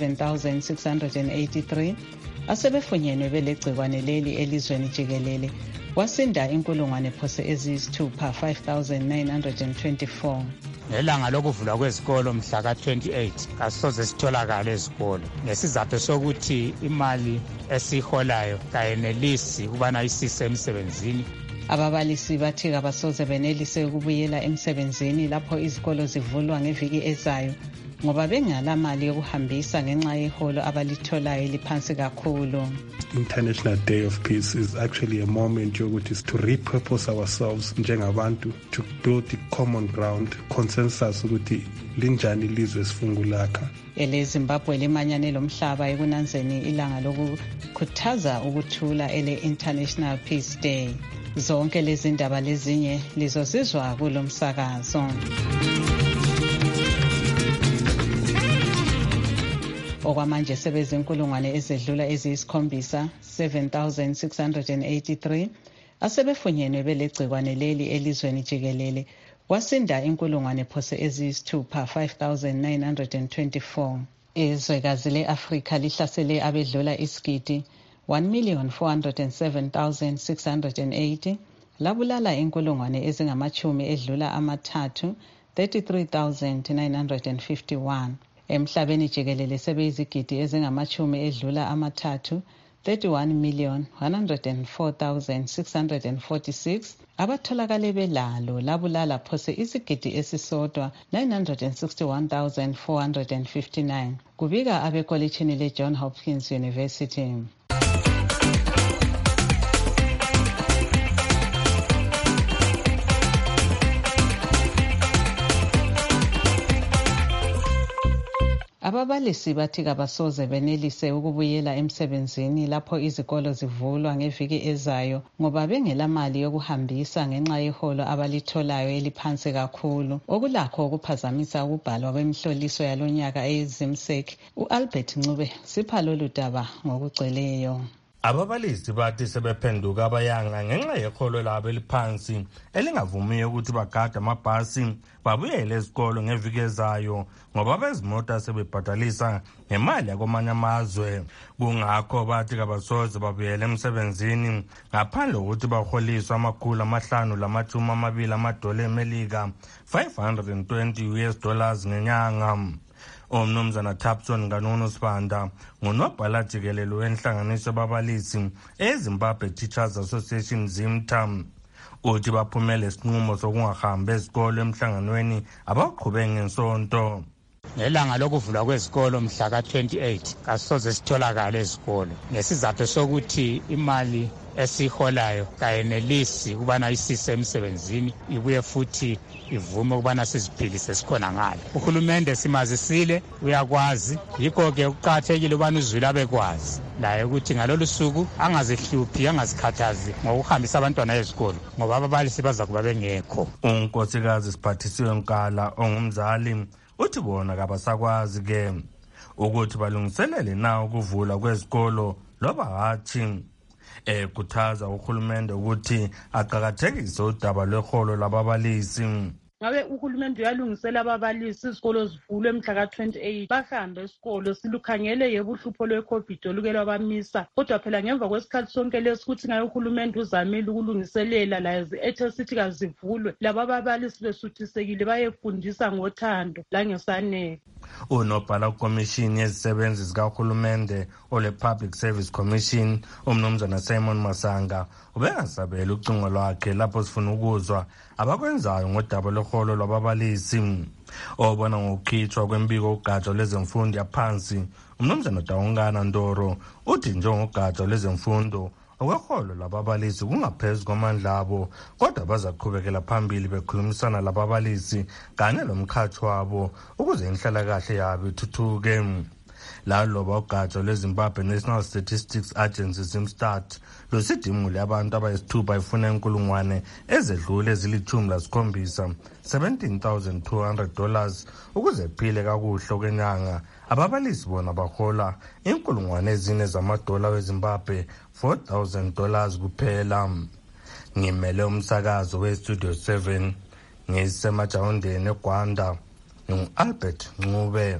7683 asebefunyenwe belegcikwane leli elizweni jikelele. Wasinda inkulungwane phose eziyisithupha 5924. Ngelanga lokuvulwa kwezikolo mhla ka28 kasoze sitholakala ezikolo ngesizathu sokuthi imali esiholayo kayenelisi ukubana isise emsebenzini. Ababalisi bathi kabasoze benelise ukubuyela emsebenzini lapho izikolo zivulwa ngeviki ezayo ngoba bengala mali yokuhambisa ngenxa yeholo abalitholayo liphansi kakhulu. International Day of Peace is actually a moment yokuthi to repurpose ourselves njengabantu to build the common ground consensus ukuthi linjani ilizwe sifungulakha. EleZimbabwe limanyane lomhlaba ekunanzeni ilanga lokukhuthaza ukuthula ele International Peace Day. Zonke lezi ndaba lezinye lizozizwa kulomsakazo. Okwamanje sebezinkulungwane ezedlula eziyisikhombisa 7683 asebefunyenwe belegcikwane leli elizweni jikelele. Wasinda inkulungwane phose eziyisithupha 5924. Izwekazi le-Afrika lihlasele abedlula isigidi 1,407,680 labulala inkulungwane ezingamachumi edlula amathathu 33,951. Emhlabeni jikelele sebeyizigidi ezingamachumi edlula amathathu 31,104,646 abatholakale belalo labulala phose isigidi esisodwa 961,459 kubika abekolitshini le-John Hopkins University. Ababalisi bathi kabasoze benelise ukubuyela emsebenzini lapho izikolo zivulwa ngeviki ezayo ngoba bengela mali yokuhambisa ngenxa yeholo abalitholayo eliphansi kakhulu okulakho ukuphazamisa ukubhalwa kwemihloliso yalonyaka eZimsek. uAlbert Ncube sipha lolu daba ngokugcweleyo. Ababalisi bathi sebephenduka abayanga ngenxa yeholo labo eliphansi elingavumiyo ukuthi bagade amabhasi babuyele ezikolo ngeviki ezayo ngoba bezimota sebebhadalisa ngemali yakwamanye amazwe. Kungakho bathi kabasoze babuyele emsebenzini ngaphandle kokuthi baholiswe $520 eMelika $520 ngenyanga. Umnumzana Tapson Nganono Sibanda ngunobhala jikelele wenhlanganiso yababalisi eZimbabwe Teachers Association ZIMTA. Uthi baphumele isinqumo sokungahambi ezikolo emhlanganweni abaqhubeke ngensonto. Ngelanga lokuvulwa kwezikolo mhla ka28 kasoze sitholakala ezikolo ngesizathu sokuthi imali esiholayo kayenelisi ukubana isise emsebenzini ibuye futhi ivume ukubana siziphilise sikhona ngalo. Uhulumende simazisile uyakwazi yikho ke kuqhathekile ubani uzwile abekwazi laye ukuthi ngalolu suku angazihluphi angazikhathazi ngokuhambisa abantwana ezikolo ngoba ababalisi baza kuba bengekho. Unkosikazi Siphathisiwe Nkala ongumzali uthi bona kabasakwazi ke ukuthi balungiselele na ukuvula kwezikolo loba hathi. Ekhuthaza uhulumende ukuthi aqhakathekise udaba lweholo lababalisi. ngabe uhulumende uyalungisela ababalisi izikolo zivulwe mhla ka-28 bahambe esikolo silukhangele yebo uhlupho lwe-COVID oluke lwabamisa kodwa phela ngemva kwesikhathi sonke lesi ukuthi ngabe uhulumende uzamile ukulungiselela lazi ethe sithi kazivulwe laba ababalisi besuthisekile bayefundisa ngothando langesanele. Unobhala ukomishini yezisebenzi zikahulumende ole Public Service Commission umnumzana Simon Masanga ubengasabela ucingo lwakhe lapho sifuna ukuzwa abakwenzayo ngodaba loholo lwababalisi. Obona ngokukhitshwa kwembiko ugatsha lwezemfundo yaphansi umnumzana Dawungana Ndoro uthi njengogatsha lwezemfundo okweholo lababalisi kungaphezulu kwamandla abo kodwa bazaqhubekela phambili bekhulumisana lababalisi kanye lomkhathi wabo ukuze inhlalakahle yabo ithuthuke. Laloba ugatsha lweZimbabwe National Statistics Agency Zimstat lusidimule abantu abayisithupha ifuna inkulungwane ezedlule ezili-17,200 $17,200 ukuze phile kakuhle okwenyanga. Ababalisi bona bahola $4,000 weZimbabwe $4,000 kuphela. Ngimele umsakazo weStudio 7 ngisemajawundeni eGwanda ngu-Albert Ncube.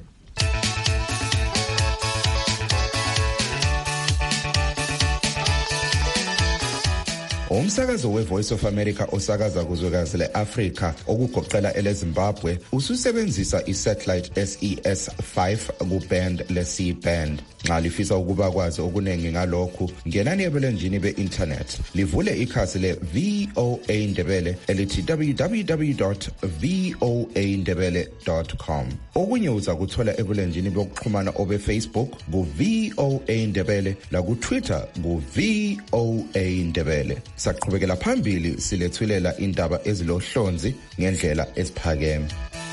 Umsakazo weVoice of America osakaza kuzwekazi le-Afrika okugoqela eleZimbabwe ususebenzisa isatellite SES5 kuband le-C-band. Nxa lifisa ukuba kwazi okuningi ngalokhu, ngenani ebulenjini be-internet. Livule ikhasi le-VOA Ndebele elithi www.voandebele.com. Okunye uza kuthola ebulenjini bokuxhumana obe-Facebook ku-VOA Ndebele laku-Twitter ku-VOA Ndebele. Saqhubekela phambili silethulela indaba ezilohlonzi ngendlela esiphakeme.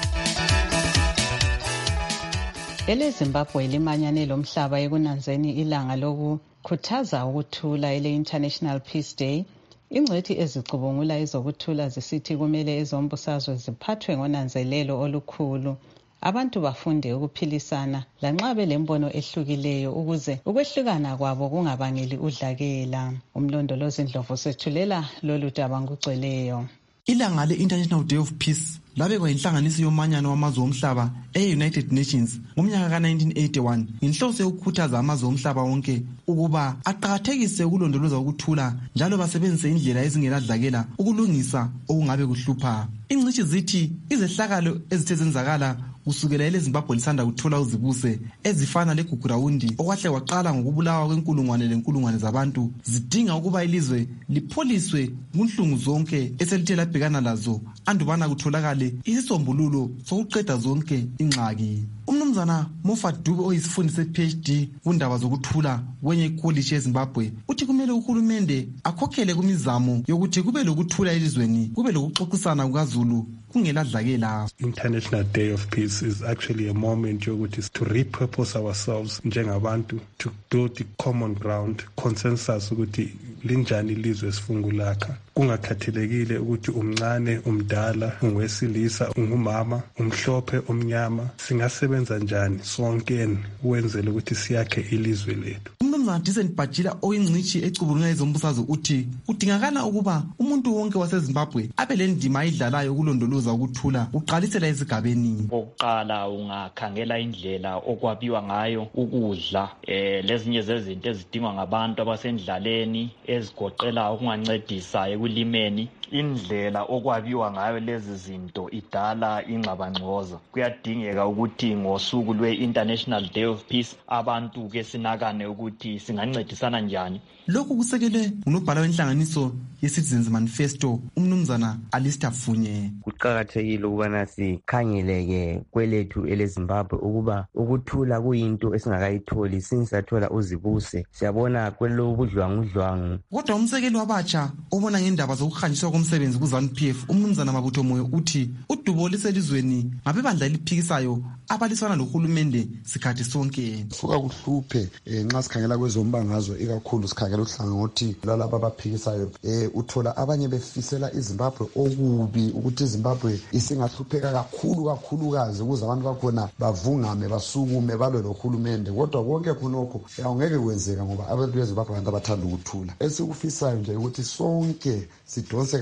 EleZimbabwe limanyane lomhlaba ekunanzeni ilanga lokukhuthaza ukuthula ele-International Peace Day. Ingcwethi ezicubungula ezokuthula zisithi kumele ezombusazwe ziphathwe ngonanzelelo olukhulu. Abantu bafunde ukuphilisana lanxa belembono ehlukileyo ukuze ukwehlukana kwabo kungabangeli udlakela. Umlondolozi Ndlovu sethulela lolu daba ngugcweleyo. Ilanga le-International Day of Peace labekwa inhlanganiso yomanyano wamazwe omhlaba e-United Nations ngomnyaka ka-1981 ngenhloso yokukhuthaza amazwe omhlaba wonke ukuba aqakathekise ukulondoloza ukuthula njalo basebenzise indlela ezingeladlakela ukulungisa okungabe kuhlupha. Ingcitshi zithi izehlakalo ezithe zenzakala kusukela eleZimbabwe lisanda kuthola uzibuse ezifana leGugurawundi okwahle kwaqala ngokubulawa kwenkulungwane lenkulungwane zabantu zidinga ukuba ilizwe lipholiswe kunhlungu zonke eselithe labhekana lazo andubana kutholakale isisombululo sokuqeda zonke ingxaki. Umnumzana Moffat Dube oyisifundi se-PhD kundaba zokuthula kwenye ikoliji eZimbabwe uthi kumele uhulumende akhokhele kumizamo yokuthi kube lokuthula elizweni kube lokuxoxisana kukaZulu kungeladlakela. International Day of Peace is actually a moment yokuthi to repurpose ourselves njengabantu to build the common ground consensus ukuthi linjani ilizwe esifungulakha kungakhathelekile ukuthi umncane umdala ungowesilisa ungumama umhlophe omnyama singasebenza njani sonke ukwenzela ukuthi siyakhe ilizwe lethu. Umnumzana Decent Bajila oyingcitshi ecubungula ezombusazwe uthi kudingakala ukuba umuntu wonke waseZimbabwe abe lendima ayidlalayo ukulondoloza ukuthula uqalisela ezigabeni. Oqala ungakhangela indlela okwabiwa ngayo ukudla lezinye zezinto ezidingwa ngabantu abasendlaleni ezigoqela ukungancedisa ekulimeni. Indlela okwabiwa ngayo lezi zinto idala ingxabangxoza. Kuyadingeka ukuthi ngosuku lwe-International Day of Peace abantu ke sinakane ukuthi singancedisana njani. Lokhu kusekelwe ngunobhala wenhlanganiso ye-Citizens Manifesto umnumzana Alistair Funye. Kuqakathekile ukubana sikhangeleke kwelethu eleZimbabwe ukuba ukuthula kuyinto esingakayitholi sinsathola uzibuse. Siyabona kwelobudlwangudlwangu. Kodwa umsekeli wabatsha obona ngendaba zokuhanjiswa komsebenzi ku-ZANU-PF umnumzana Mabutho Moyo uthi udubo liselizweni ngabebandla eliphikisayo abaliswana lohulumende sikhathi sonke. Suka kuhluphe nxa sikhangela kwezombangazwe ikakhulu sikhangela uhlangothi lalabo abaphikisayo uthola abanye befisela iZimbabwe okubi ukuthi iZimbabwe isingahlupheka kakhulukazi ukuze abantu bakhona bavungame basukume balwe lohulumende. Kodwa konke khonokho awungeke kwenzeka ngoba abantu beZimbabwe abantu abathanda ukuthula. Esikufisayo nje ukuthi sonke sidonse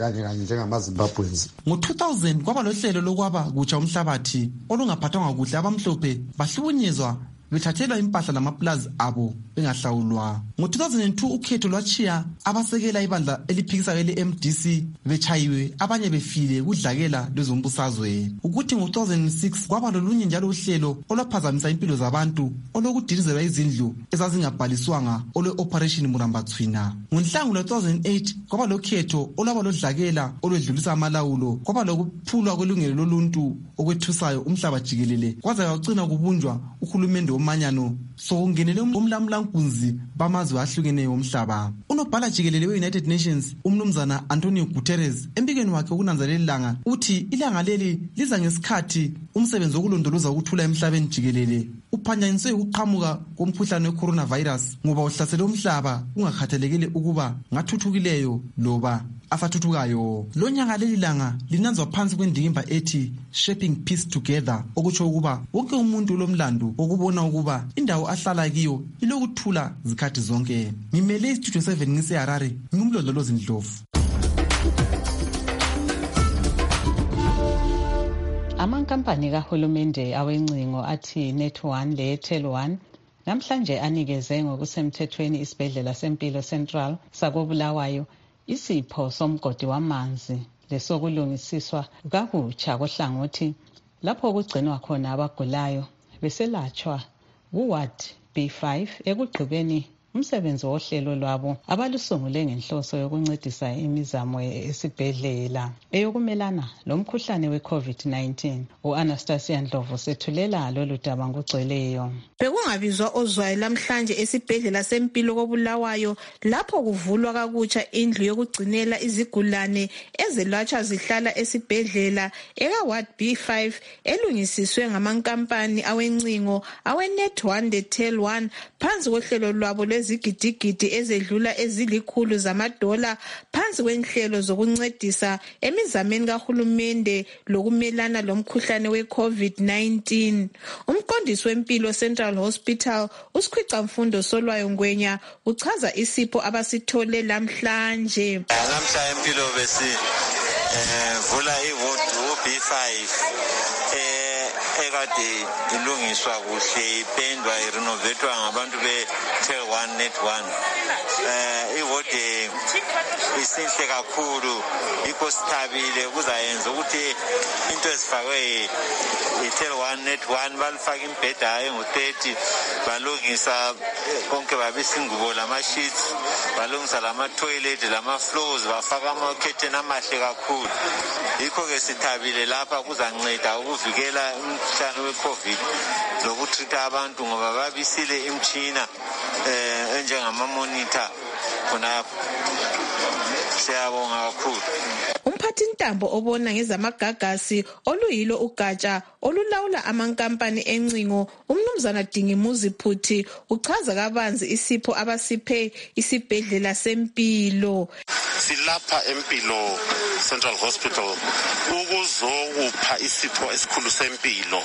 kanye njengamaZimbabweans. Ngo-2000 kwaba lohlelo lokwaba kutsha umhlabathi olungaphathwanga kuhle abamhlophe bahlukunyezwa bethathelwa impahla lamaplazi abo bengahlawulwa. Ngo-2002 ukhetho lwachiya abasekela ibandla eliphikisayo le-MDC bechayiwe abanye befile kudlakela lwezombusazwe. Ukuthi ngo-2006 kwaba lolunye njalo uhlelo olwaphazamisa impilo zabantu olokudilizelwa izindlu ezazingabhaliswanga olwe-Operation Murambatswina. NgoNhlangula 2008 kwaba lokhetho olwaba lodlakela olwedlulisa amalawulo kwaba lokuphulwa kwelungelo loluntu okwethusayo umhlaba jikelele kwaze kwagcina kubunjwa uhulumende omanyano sokungenele umlamulankunzi bamazwe ahlukeneyo omhlaba. Unobhala jikelele we-United Nations umnumzana Antonio Guterres embikweni wakhe wokunanzelelanga uthi ilanga leli liza ngesikhathi umsebenzi wokulondoloza ukuthula emhlabeni jikelele uphanyanyiswe ukuqhamuka komkhuhlane we-coronavirus ngoba uhlasele umhlaba ungakhathalekile ukuba ngathuthukileyo loba asathuthukayo. Lo nyaka leli langa linanzwa phansi kwendikimba ethi Shaping Peace Together, okutsho ukuba wonke umuntu lomlando wokubona ukuba indawo ahlala kiyo ilokuthula zikhathi zonke. Ngimele iStudio 7 ngiseHarare, ngumlondolozi Ndlovu. Amankampani kahulumende awencingo athi Net1 le-Tel1 namhlanje anikeze ngokusemthethweni isibhedlela sempilo Central sakobulawayo isipho somgodi wamanzi lesokulungisiswa kakutsha kohlangothi lapho kugcinwa khona abagulayo beselatshwa kuward B5 ekugqibeni umsebenzi wohlelo lwabo abalusungule ngenhloso yokuncedisa imizamo esibhedlela eyokumelana lomkhuhlane we-COVID-19. U-Anastasia Ndlovu sethulela lolu daba ngokugcweleyo. Bekungabizwa ozwayo lamhlanje esibhedlela sempilo kobulawayo lapho kuvulwa kakutsha indlu yokugcinela izigulane ezelatshwa zihlala esibhedlela eka-Ward B5 elungisiswe ngamankampani awencingo awe-Net1 le-Tel1 phansi kohlelo lwabo lwezigidigidi ezedlula ezilikhulu zamadola phansi kwenhlelo zokuncedisa emizameni kahulumende lokumelana lomkhuhlane we-COVID-19. Umqondisi wempilo Central Hospital uSikhwicamfundo Solwayo Ngwenya uchaza isipho abasithole lamhlanje. Namhla empilo vula iward B5 ekade ilungiswa kuhle ipendwa irenovatwa ngabantu be-Tel1 Net1. Iward isinhle kakhulu yikho sithabile kuzayenza ukuthi into ezifakwe i-Tel1 Net1 balifaka imbheda engu-30 balungisa konke babisa ingubo lama-sheets balungisa lama-toilet lama-floors bafaka ama-curtain amahle kakhulu. Yikho-ke sithabile lapha kuzanceda ukuvikela umkhuhlane we-COVID lokutreat-a abantu ngoba babisile imtshina enjengama-monitor khonapho. Siyabonga kakhulu. Umphathintambo obona ngezamagagasi oluyilo ugatsha olulawula amankampani encingo umnumzana Dingimuzi Phuthi uchaza kabanzi isipho abasiphe isibhedlela sempilo. Silapha empilo Central Hospital ukuzokupha isipho esikhulu sempilo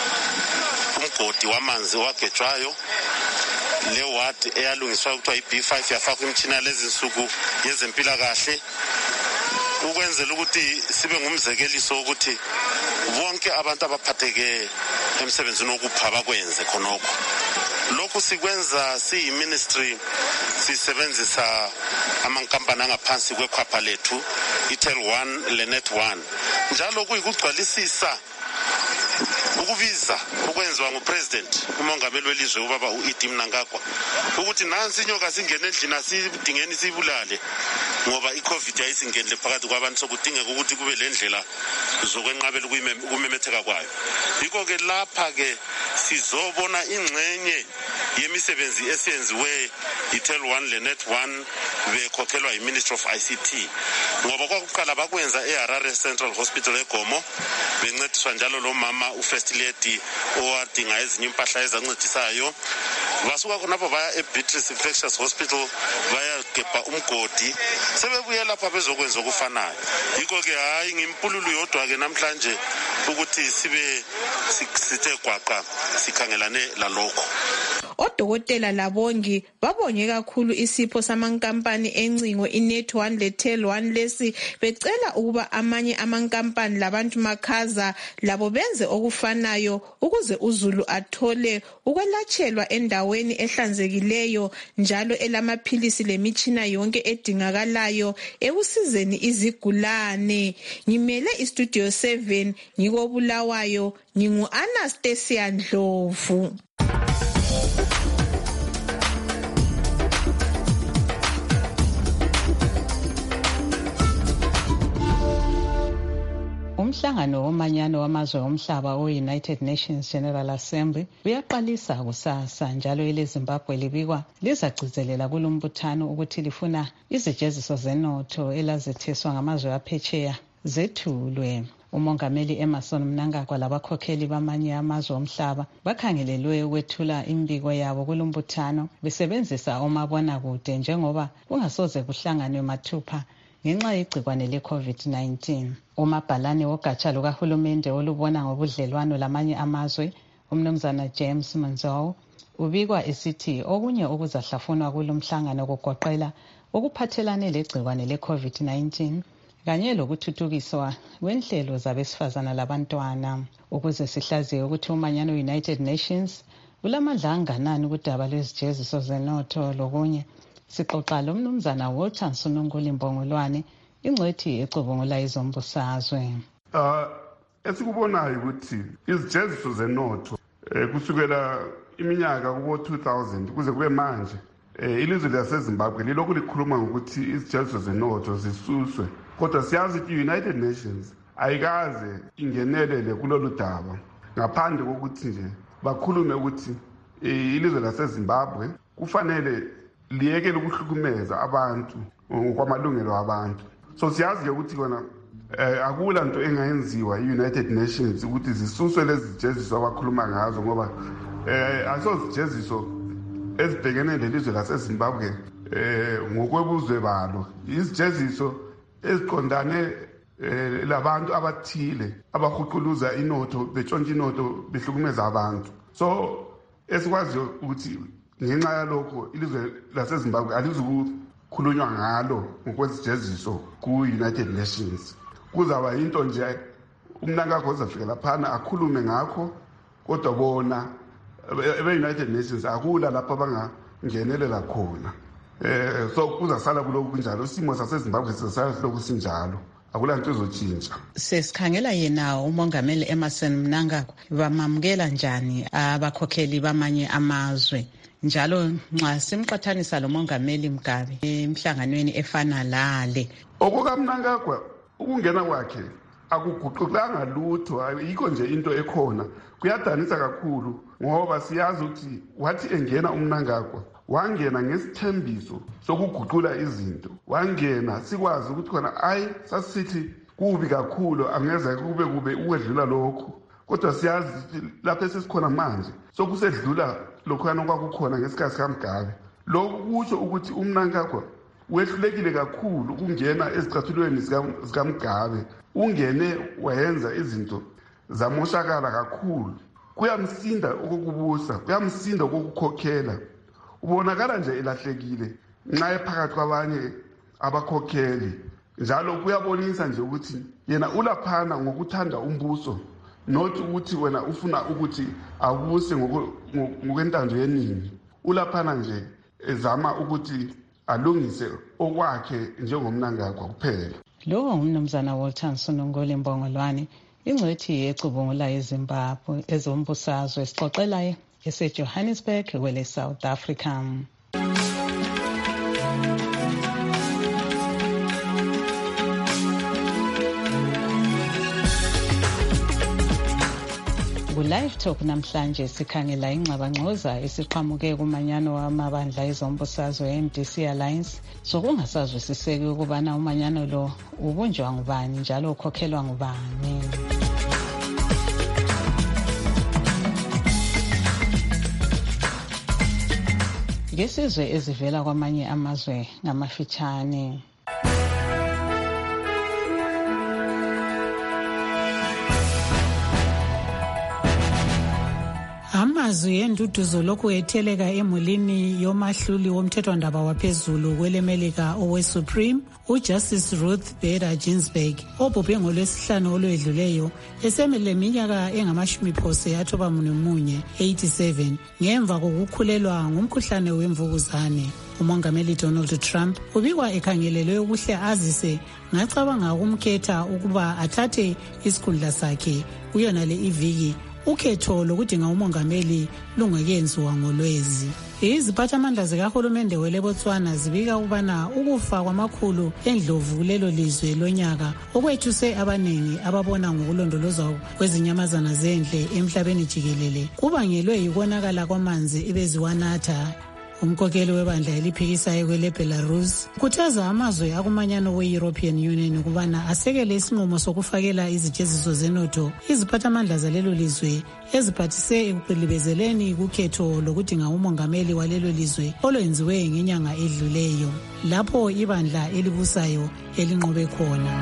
umgodi wamanzi wagejwayo le ward eyalungiswa ukuthiwa i-B5 yafakwa imtshina lezi nsuku yezempilakahle ukwenzela ukuthi sibe ngumzekeliso ukuthi bonke abantu abaphatheke emsebenzini wokupha bakwenze khonokho. Lokhu sikwenza siyi-ministry sisebenzisa amankampani angaphansi kwekhwapha lethu i-Tel1 le-Net1 njalo kuyikugcwalisisa ukubiza ukwenziwa ngupresident umongameli welizwe ubaba u-Idi Mnangagwa ukuthi nansi inyoka singene endlini asidingeni siyibulale ngoba i-COVID yayisingenile phakathi kwabantu sokudingeka ukuthi kube le ndlela zokwenqabela ukumemetheka kwayo. Yikho-ke lapha-ke sizobona ingxenye yemisebenzi esiyenziwe i-Tel1 le-Net1 bekhokhelwa yi-Ministry of ICT ngoba kwakuqala bakwenza eHarare Central Hospital eGomo bencediswa njalo lo mama u-First Lady owadinga ezinye impahla ezancedisayo. Basuka khonapho baya eBeatrice Infectious Hospital bayagebha umgodi sebebuye lapha bezokwenza okufanayo. Yikho-ke hayi ngimpululu yodwa-ke namhlanje ukuthi sibe sithe gwaqa sikhangelane lalokho. Odokotela labongi babonge kakhulu isipho samankampani encingo iNet1 leTel1 lesi becela ukuba amanye amankampani labantu makhaza labo benze okufanayo ukuze uzulu athole ukwelatshelwa endaweni ehlanzekileyo njalo elamaphilisi lemitshina yonke edingakalayo ekusizeni izigulane. Ngimele iStudio 7 ngikobulawayo, ngingu-Anastasia Ndlovu. Umhlangano womanyano wamazwe omhlaba we-United Nations General Assembly uyaqalisa kusasa njalo eleZimbabwe libikwa lizacicizelela kulombuthano ukuthi lifuna izijeziso zenotho elazetheswa ngamazwe aphetsheya zethulwe. Umongameli Emmerson Mnangagwa labakhokheli bamanye amazwe omhlaba bakhangelelwe ukwethula imbiko yabo kulombuthano besebenzisa omabonakude njengoba kungasoze kuhlanganwe mathupha ngenxa yegcikwane le-COVID-19. Umabhalane wogatsha lukahulumende olubona ngobudlelwano lamanye amazwe, umnumzana James Manzow, ubikwa esithi okunye okuzahlafunwa kulomhlangano kugoqela okuphathelane legcikwane le-COVID-19 kanye lokuthuthukiswa kwenhlelo zabesifazana labantwana. Ukuze sihlaziye ukuthi umanyano United Nations ulamandla anganani kudaba lwezijeziso zenotho lokunye, sixoxa lo mnumzana Walter Nsonongoli Mbongolwane, ingcwethi ecubungula izombusazwe. Esikubonayo ukuthi izijeziso zenotho kusukela iminyaka kubo 2000 kuze kube manje ilizwe laseZimbabwe lilokhu likhuluma ngokuthi izijeziso zenotho zisuswe, kodwa siyazi ukuthi i-United Nations ayikaze ingenelele kulolu daba ngaphandle kokuthi nje bakhulume ukuthi ilizwe laseZimbabwe kufanele liyekele ukuhlukumeza abantu ngokwamalungelo abantu. So siyazi ukuthi kona akula nto engayenziwa i-United Nations ukuthi zisuswe lezi zijeziso abakhuluma ngazo, ngoba asozijeziso ezibhekene lelizwe laseZimbabwe ngokwebuzwe balo, izijeziso eziqondane labantu abathile abahuquluza inotho, betshontsha inotho, behlukumeza abantu. So esikwazi ukuthi ngenxa yalokho ilizwe laseZimbabwe alizukukhulunywa ngalo ngokwezijeziso ku-United Nations. Kuzaba into nje umnankakho ozafika laphana akhulume ngakho, kodwa bona ebe-United Nations akula lapho abangangenelela khona. So kuzasala kulokhu kunjalo, isimo saseZimbabwe sizasala silokhu sinjalo, akula nto ezotshintsha. Sesikhangela yena umongameli Emmerson Mnangagwa, bamamukela njani abakhokheli bamanye amazwe? Njalo nxa simqathanisa lo mongameli Mugabe emhlanganweni efana lale, okukaMnangagwa ukungena kwakhe akuguqulanga lutho, ayikho nje into ekhona. Kuyadanisa kakhulu ngoba siyazi ukuthi wathi engena uMnangagwa wangena ngesithembiso sokuguqula izinto, wangena sikwazi ukuthi khona sasithi kubi kakhulu, angeze kube ukwedlula lokho, kodwa siyazi lapho sesikhona manje sokusedlula lokhana okwakukhona ngesikhathi sikaMugabe. Lokhu kusho ukuthi uMnangagwa wehlulekile kakhulu ukungena ezicathulweni zikaMugabe, ungene wayenza izinto zamoshakala kakhulu. Kuyamsinda ukukubusa, kuyamsinda ukukukhokhela, ubonakala nje elahlekile nxa ephakathi kwabanye abakhokheli. Njalo kuyabonisa nje ukuthi yena ulaphana ngokuthanda umbuso, not ukuthi wena ufuna ukuthi abuse ngokwentando yeningi. Ulaphana nje ezama ukuthi alungise okwakhe njengomNangagwa kuphela. Lo ngumnumzana Walter Nsonongoli Mbongolwane, ingcwethi ecubungula eZimbabwe ezombusazwe, sixoxela eseJohannesburg kwele South Africa. Live Talk namhlanje sikhangela ingxabangxoza esiqhamuke kumanyano wamabandla ezombusazwe MDC Alliance sokungasazwisiseki ukubana umanyano lo ubunjwa ngubani njalo ukhokhelwa ngubani. Ngesizwe ezivela kwamanye amazwe ngamafitshane. Amazwi enduduzo lokhu etheleka emulini yomahluli womthethwandaba waphezulu kwelemelika owe-Supreme, uJustice Ruth Bader Ginsburg, obhubhe ngolwesihlanu olwedluleyo eseneminyaka engama-91, 87, ngemva kokukhulelwa ngumkhuhlane wemvukuzane. Umongameli Donald Trump ubikwa ekhangelelwe ukuhle azise ngacabanga ukumkhetha ukuba athathe isikhundla sakhe kuyonale iviki ukhetho lokudinga umongameli lungekenziwa ngolwezi. Iziphathamandla zikahulumende weLebotswana zibika ukubana ukufa kwamakhulu endlovu kulelo lizwe lonyaka okwethuse abaningi ababona ngokulondolozwa kwezinyamazana zendle emhlabeni jikelele kubangelwe yikonakala kwamanzi ebeziwanatha. Umkhokheli webandla eliphikisayo kweleBelarus ukhuthaza amazwe akumanyano we-European Union ukubana asekele isinqumo sokufakela izijeziso zenotho iziphathamandla zalelo lizwe eziphathise ekuqilibezeleni kukhetho lokudinga umongameli walelo lizwe olwenziwe ngenyanga edluleyo lapho ibandla elibusayo elinqobe khona.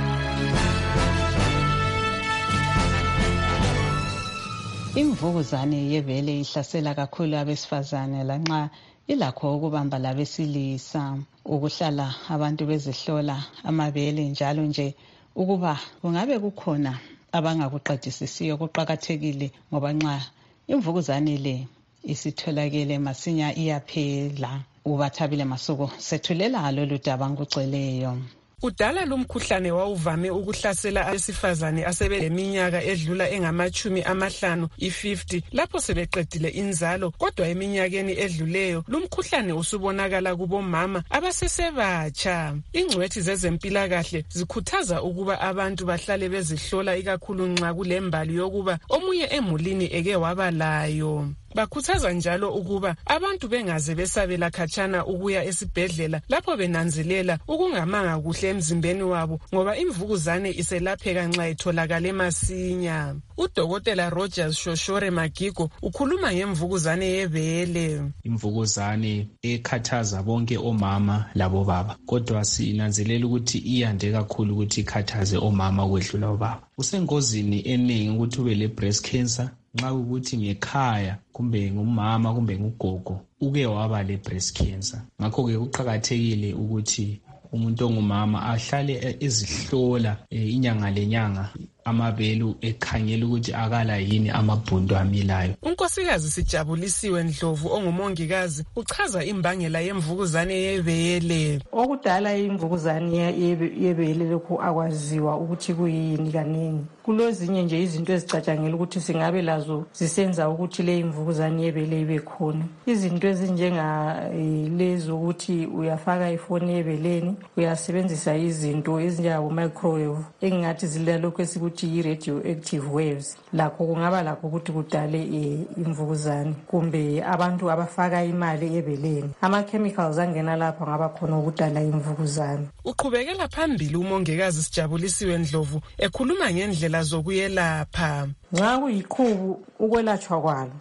Imvukuzane yebele ihlasela kakhulu abesifazane lanxa ilakho ukubamba labesilisa. Ukuhlala abantu bezihlola amabele njalo nje ukuba kungabe kukhona abangakuqedisisiyo kuqakathekile ngoba nxa imvukuzane le isitholakele masinya iyaphela. Ubathabile Masuku sethulela lolu daba ngiceleyo. Udala lumkhuhlane wawuvame ukuhlasela abesifazane asebeleminyaka edlula engama-50, 50, lapho sebeqedile inzalo. Kodwa eminyakeni edluleyo lumkhuhlane usubonakala kubomama abasesebatsha. Ingcwethi zezempilakahle zikhuthaza ukuba abantu bahlale bezihlola ikakhulu nxa kulembali yokuba omunye emulini eke waba layo. Bakhuthaza njalo ukuba abantu bengaze besabela khatshana ukuya esibhedlela lapho benanzelela ukungamanga kuhle emzimbeni wabo ngoba imvukuzane iselapheka nxa itholakale masinya. Udokotela Rogers Shoshore Magigo ukhuluma ngemvukuzane yebele. Imvukuzane ekhathaza bonke omama labo baba, kodwa sinanzelela ukuthi iyande kakhulu ukuthi ikhathaze omama ukwedlula obaba. Usengozini eningi ukuthi ube le breast cancer nxa ukuthi ngekhaya kumbe ngumama kumbe ngugogo uke waba le breast cancer. Ngakho-ke kuqakathekile ukuthi umuntu ongumama ahlale ezihlola inyanga lenyanga amabele ekhangela ukuthi akala yini amabhundu amilayo. Unkosikazi Sijabulisiwe Ndlovu ongumongikazi uchaza imbangela yemvukuzane yebele. Okudala imvukuzane yebele lokhu akwaziwa ukuthi kuyini kaningi. Kulozinye nje izinto ezicatshangela ukuthi singabe lazo zisenza ukuthi le imvukuzane yebele ibe khona. Izinto ezinjenga lezo ukuthi uyafaka ifoni yebeleni, uyasebenzisa izinto ezinjengabo microwave engathi zilalokho esikuthi i-radioactive waves, lakho kungaba lakho ukuthi kudale imvukuzane. Kumbe abantu abafaka imali ebeleni, ama-chemicals angena lapho ngaba khona ukudala imvukuzane. Uqhubekela phambili umongikazi Sijabulisiwe Ndlovu ekhuluma ngendlela zokuyelapha. Nxa kuyiqhubu ukwelatshwa kwalo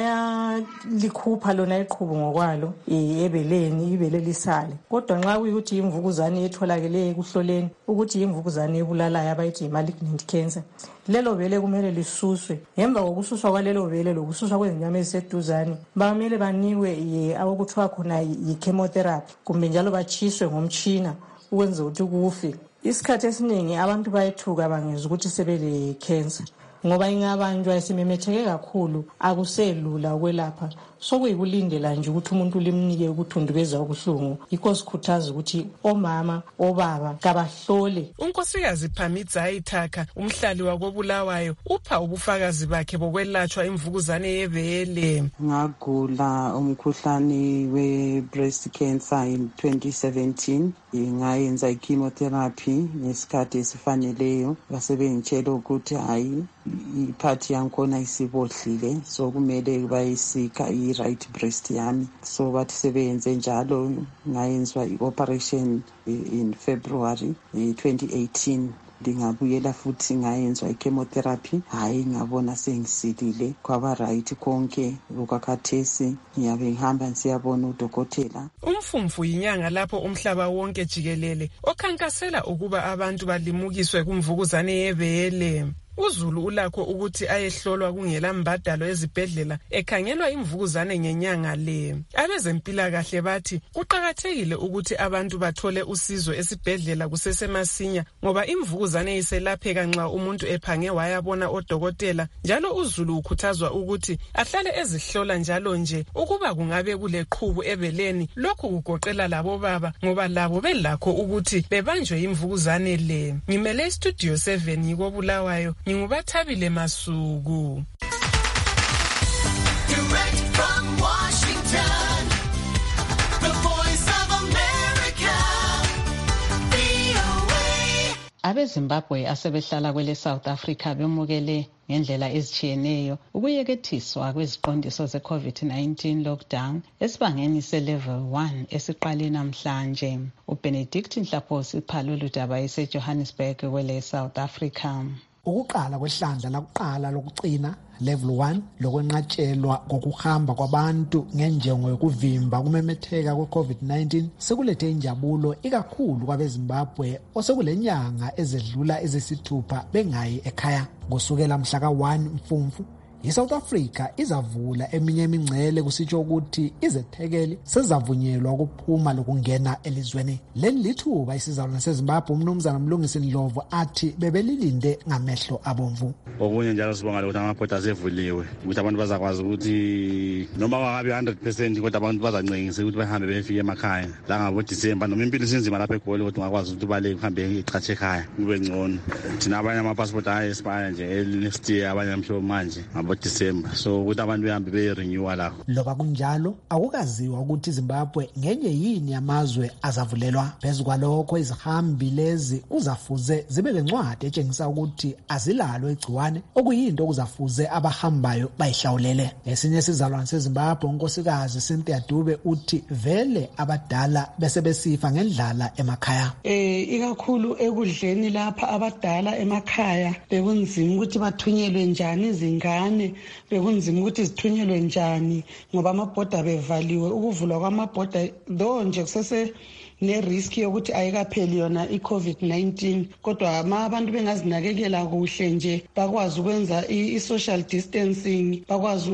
bayalikhupha lona iqhubu ngokwalo ebeleni ibele lisale. Kodwa nxa kuyikuthi imvukuzane etholakele ekuhloleni ukuthi imvukuzane ebulalayo abayithi malignant cancer, lelo bele kumele lisuswe. Ngemva kokususwa kwalelo bele lokususwa kwezinyama eziseduzane bamele banikwe abokuthiwa khona yi-chemotherapy kumbe njalo batshiswe ngomtshina ukwenza ukuthi kufe. Isikhathi esiningi abantu bayethuka bangeza ukuthi sebele cancer ngoba ingabanjwa isimemetheke kakhulu akuselula ukwelapha. Sokuyikulindela nje ukuthi umuntu limnike ukuthundubeza ubuhlungu. Yikho sikhuthaza ukuthi omama obaba kabahlole. Unkosikazi Phamitsa Ithaka umhlali wakobulawayo upha ubufakazi bakhe bokwelatshwa imvukuzane yebele. Ngagula umkhuhlane we-breast cancer in 2017. Ngayenza i-chemotherapy ngesikhathi esifaneleyo. Basebengitshela ukuthi hayi iphathi yankhona isibohlile so kumele bayisika i-right breast yami. So bathi sebeyenze njalo ngayenzwa i-operation in February 2018. Ndingabuyela futhi ngayenzwa i-chemotherapy. Hayi ngabona sengisilile kwaba right konke lokakhathesi ngiyabe ngihamba siyabona udokotela. Umfumfu yinyanga lapho umhlaba wonke jikelele okhankasela ukuba abantu balimukiswe kumvukuzane yebele. uZulu ulakho ukuthi ayehlolwa kungela mbadalo ezibhedlela ekhangelwa imvukuzane ngenyanga le. Abezempilakahle bathi kuqakathekile ukuthi abantu bathole usizo esibhedlela kusesemasinya ngoba imvukuzane iselapheka nxa umuntu ephange wayabona odokotela. Njalo uZulu ukhuthazwa ukuthi ahlale ezihlola njalo nje ukuba kungabe kuleqhubu ebeleni, lokhu kugoqela labo baba ngoba labo belakho ukuthi bebanjwe imvukuzane le. Ngimele Studio 7 ngikobulawayo, ngingubathabile Masuku. Direct from Washington, the voice of America, VOA. AbeZimbabwe asebehlala kwele South Africa bemukele ngendlela ezitshiyeneyo ukuyekethiswa kweziqondiso ze-COVID-19 lockdown esibangeni se-level 1 esiqale namhlanje. uBenedict Nhlaphosi Phalulu Daba eseJohannesburg kwele South Africa. Ukuqala kwehlandla lakuqala lokugcina level 1 lokwenqatshelwa kokuhamba kwabantu ngenjongo yokuvimba kumemetheka kwe-COVID-19 sekulethe injabulo ikakhulu kwabeZimbabwe osekulenyanga ezedlula ezisithupha bengayi ekhaya. Kusukela mhla ka-1 Mfumfu iSouth Africa izavula eminye imingcele kusitsho ukuthi izethekeli sezavunyelwa ukuphuma lokungena elizweni. Leli lithuba isizalwane seZimbabwe umnumzana Mlungisi Ndlovu athi bebelilinde ngamehlo abomvu. Okunye njalo sibonga ukuthi amabhoda asevuliwe ukuthi abantu bazakwazi ukuthi noma bangabe 100% kodwa abantu bazancengiswa ukuthi bahambe befike emakhaya la ngabo December noma impilo isinzima lapha eGoli ukuthi ungakwazi ukuthi ubale uhambe ichache ekhaya kube ngcono. Thina abanye ama-passport ayespire nje next year abanye mhlobo manje December, so ukuthi abantu behambe be-renewa lakho. Loba kunjalo akukaziwa ukuthi iZimbabwe ngenye yini yamazwe azavulelwa. Phezu kwalokho izihambi lezi kuzafuze zibe lencwadi etshengisa ukuthi azilalo igciwane, okuyinto okuzafuze abahambayo bayihlawulele. Esinye isizalwane seZimbabwe unkosikazi Cynthia Dube uthi vele abadala bese besifa ngendlala emakhaya. Ikakhulu ekudleni lapha abadala emakhaya bekunzima ukuthi bathunyelwe njani izingane, bekunzima ukuthi zithunyelwe njani ngoba amabhoda bevaliwe. Ukuvulwa kwamabhoda do nje kusese nerisk yokuthi ayikapheli yona iCovid-19, kodwa abantu bengazinakekela kuhle nje bakwazi ukwenza i-social distancing, bakwazi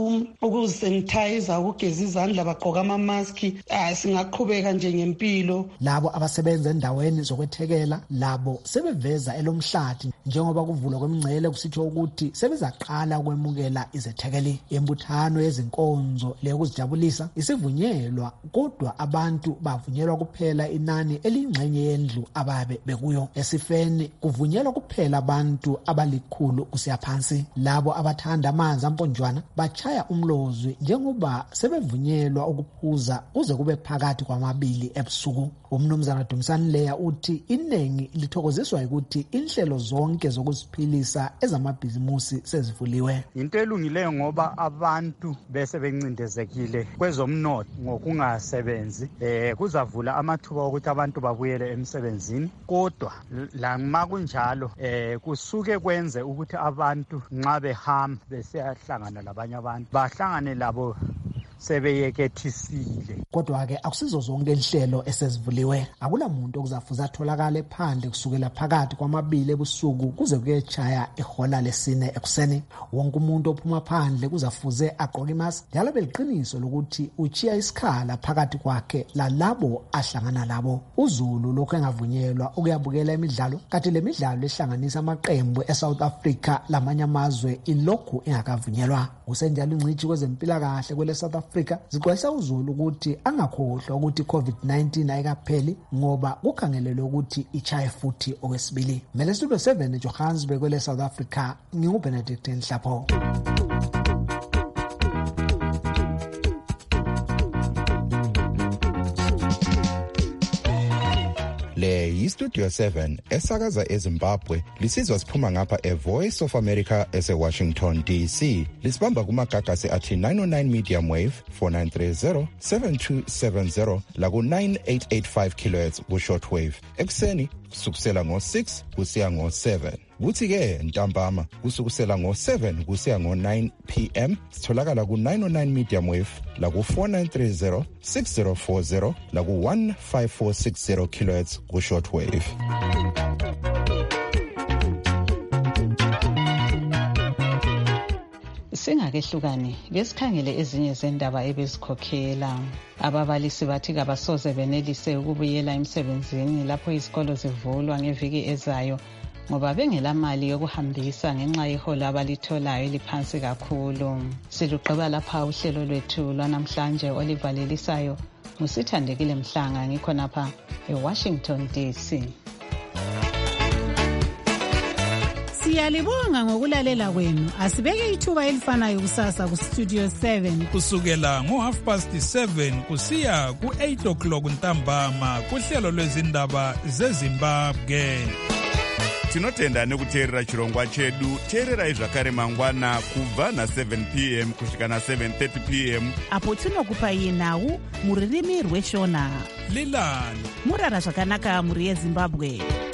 ukusanitize, ukugeza izandla, bagqoka ama-maski, singaqhubeka nje ngempilo. Labo abasebenza endaweni zokwethekela labo sebeveza elomhlathi njengoba kuvulwa kwemingcele kusitsho ukuthi sebezaqala ukwemukela izethekeli. Imbuthano yezinkonzo leyokuzijabulisa isivunyelwa kodwa abantu bavunyelwa kuphela inani elingxenye yendlu ababe bekuyo. Esifeni kuvunyelwa kuphela abantu abalikhulu kusiya phansi. Labo abathanda amanzi amponjwana bachaya umlozwi njengoba sebevunyelwa ukuphuza kuze kube phakathi kwamabili ebusuku. Umnumzana Dumisani Leya uthi inengi lithokoziswa ukuthi inhlelo zonke zokuziphilisa ezamabhizimusi sezivuliwe. Into elungileyo ngoba abantu bese bencindezekile kwezomnotho ngokungasebenzi, kuzavula amathuba ukuthi abantu babuyele emsebenzini, kodwa la kunjalo kusuke kwenze ukuthi abantu nxa behamba besiyahlangana labanye abantu bahlangane labo sebeyekethisile. Kodwa ke akusizo zonke inhlelo esezivuliwe. Akula muntu okuzafuza atholakala ephandle kusukela phakathi kwamabili ebusuku kuze kuyechaya ihola lesine ekuseni. Wonke umuntu ophuma phandle kuzafuze agqoke imask njalo beliqiniso lokuthi uchiya isikhala phakathi kwakhe lalabo ahlangana labo. uZulu lokho engavunyelwa ukuyabukela imidlalo, kanti le midlalo ehlanganisa amaqembu eSouth Africa lamanye amazwe ilokhu engakavunyelwa. Usenjalo ingcitshi kwezempilakahle kwele South Africa zixwayisa uZulu ukuthi angakhohlwa ukuthi COVID-19 ayikapheli ngoba kukhangelelwe ukuthi ichaye futhi okwesibili. Mele Studio 7 eJohannesburg kwele South Africa, nginguBenedict Nhlapho. Le yiStudio 7 esakaza eZimbabwe lisizwa siphuma ngapha eVoice of America eseWashington DC. Lisibamba kumagagasi athi 909 medium wave 4930 7270 laku 9885 kHz ku shortwave. Ekseni kusukusela ngo6 kusiya ngo7. Kuthi ke ntambama kusukusela ngo7 kusiya ngo9 PM sitholakala ku 909 medium wave la ku 4930 6040 la ku 15460 kHz ku shortwave. Singakehlukani ngesikhangele ezinye zendaba ebezikhokhela. Ababalisi bathi kabasoze benelise ukubuyela emsebenzini lapho izikolo zivulwa ngeviki ezayo ngoba bengelamali yokuhambisa ngenxa yeholo abalitholayo eliphansi kakhulu. Siluqeba lapha uhlelo lwethu lwanamhlanje olivalelisayo. Musithandekile Mhlanga ngikhonapha eWashington DC. Siyalibonga ngokulalela kwenu. Asibeke ithuba elifanayo kusasa ku Studio 7 kusukela ngo7:30 kusiya ku8:00 ntambama kuhlelo lwezindaba zeZimbabwe. Tinotenda nekuteerera chirongwa chedu. Teererai zvakare mangwana kubva na7 p.m. kusvika na7:30 p.m. apo tinokupai nhau muririmi rweshona. Lilani murara zvakanaka muri yeZimbabwe.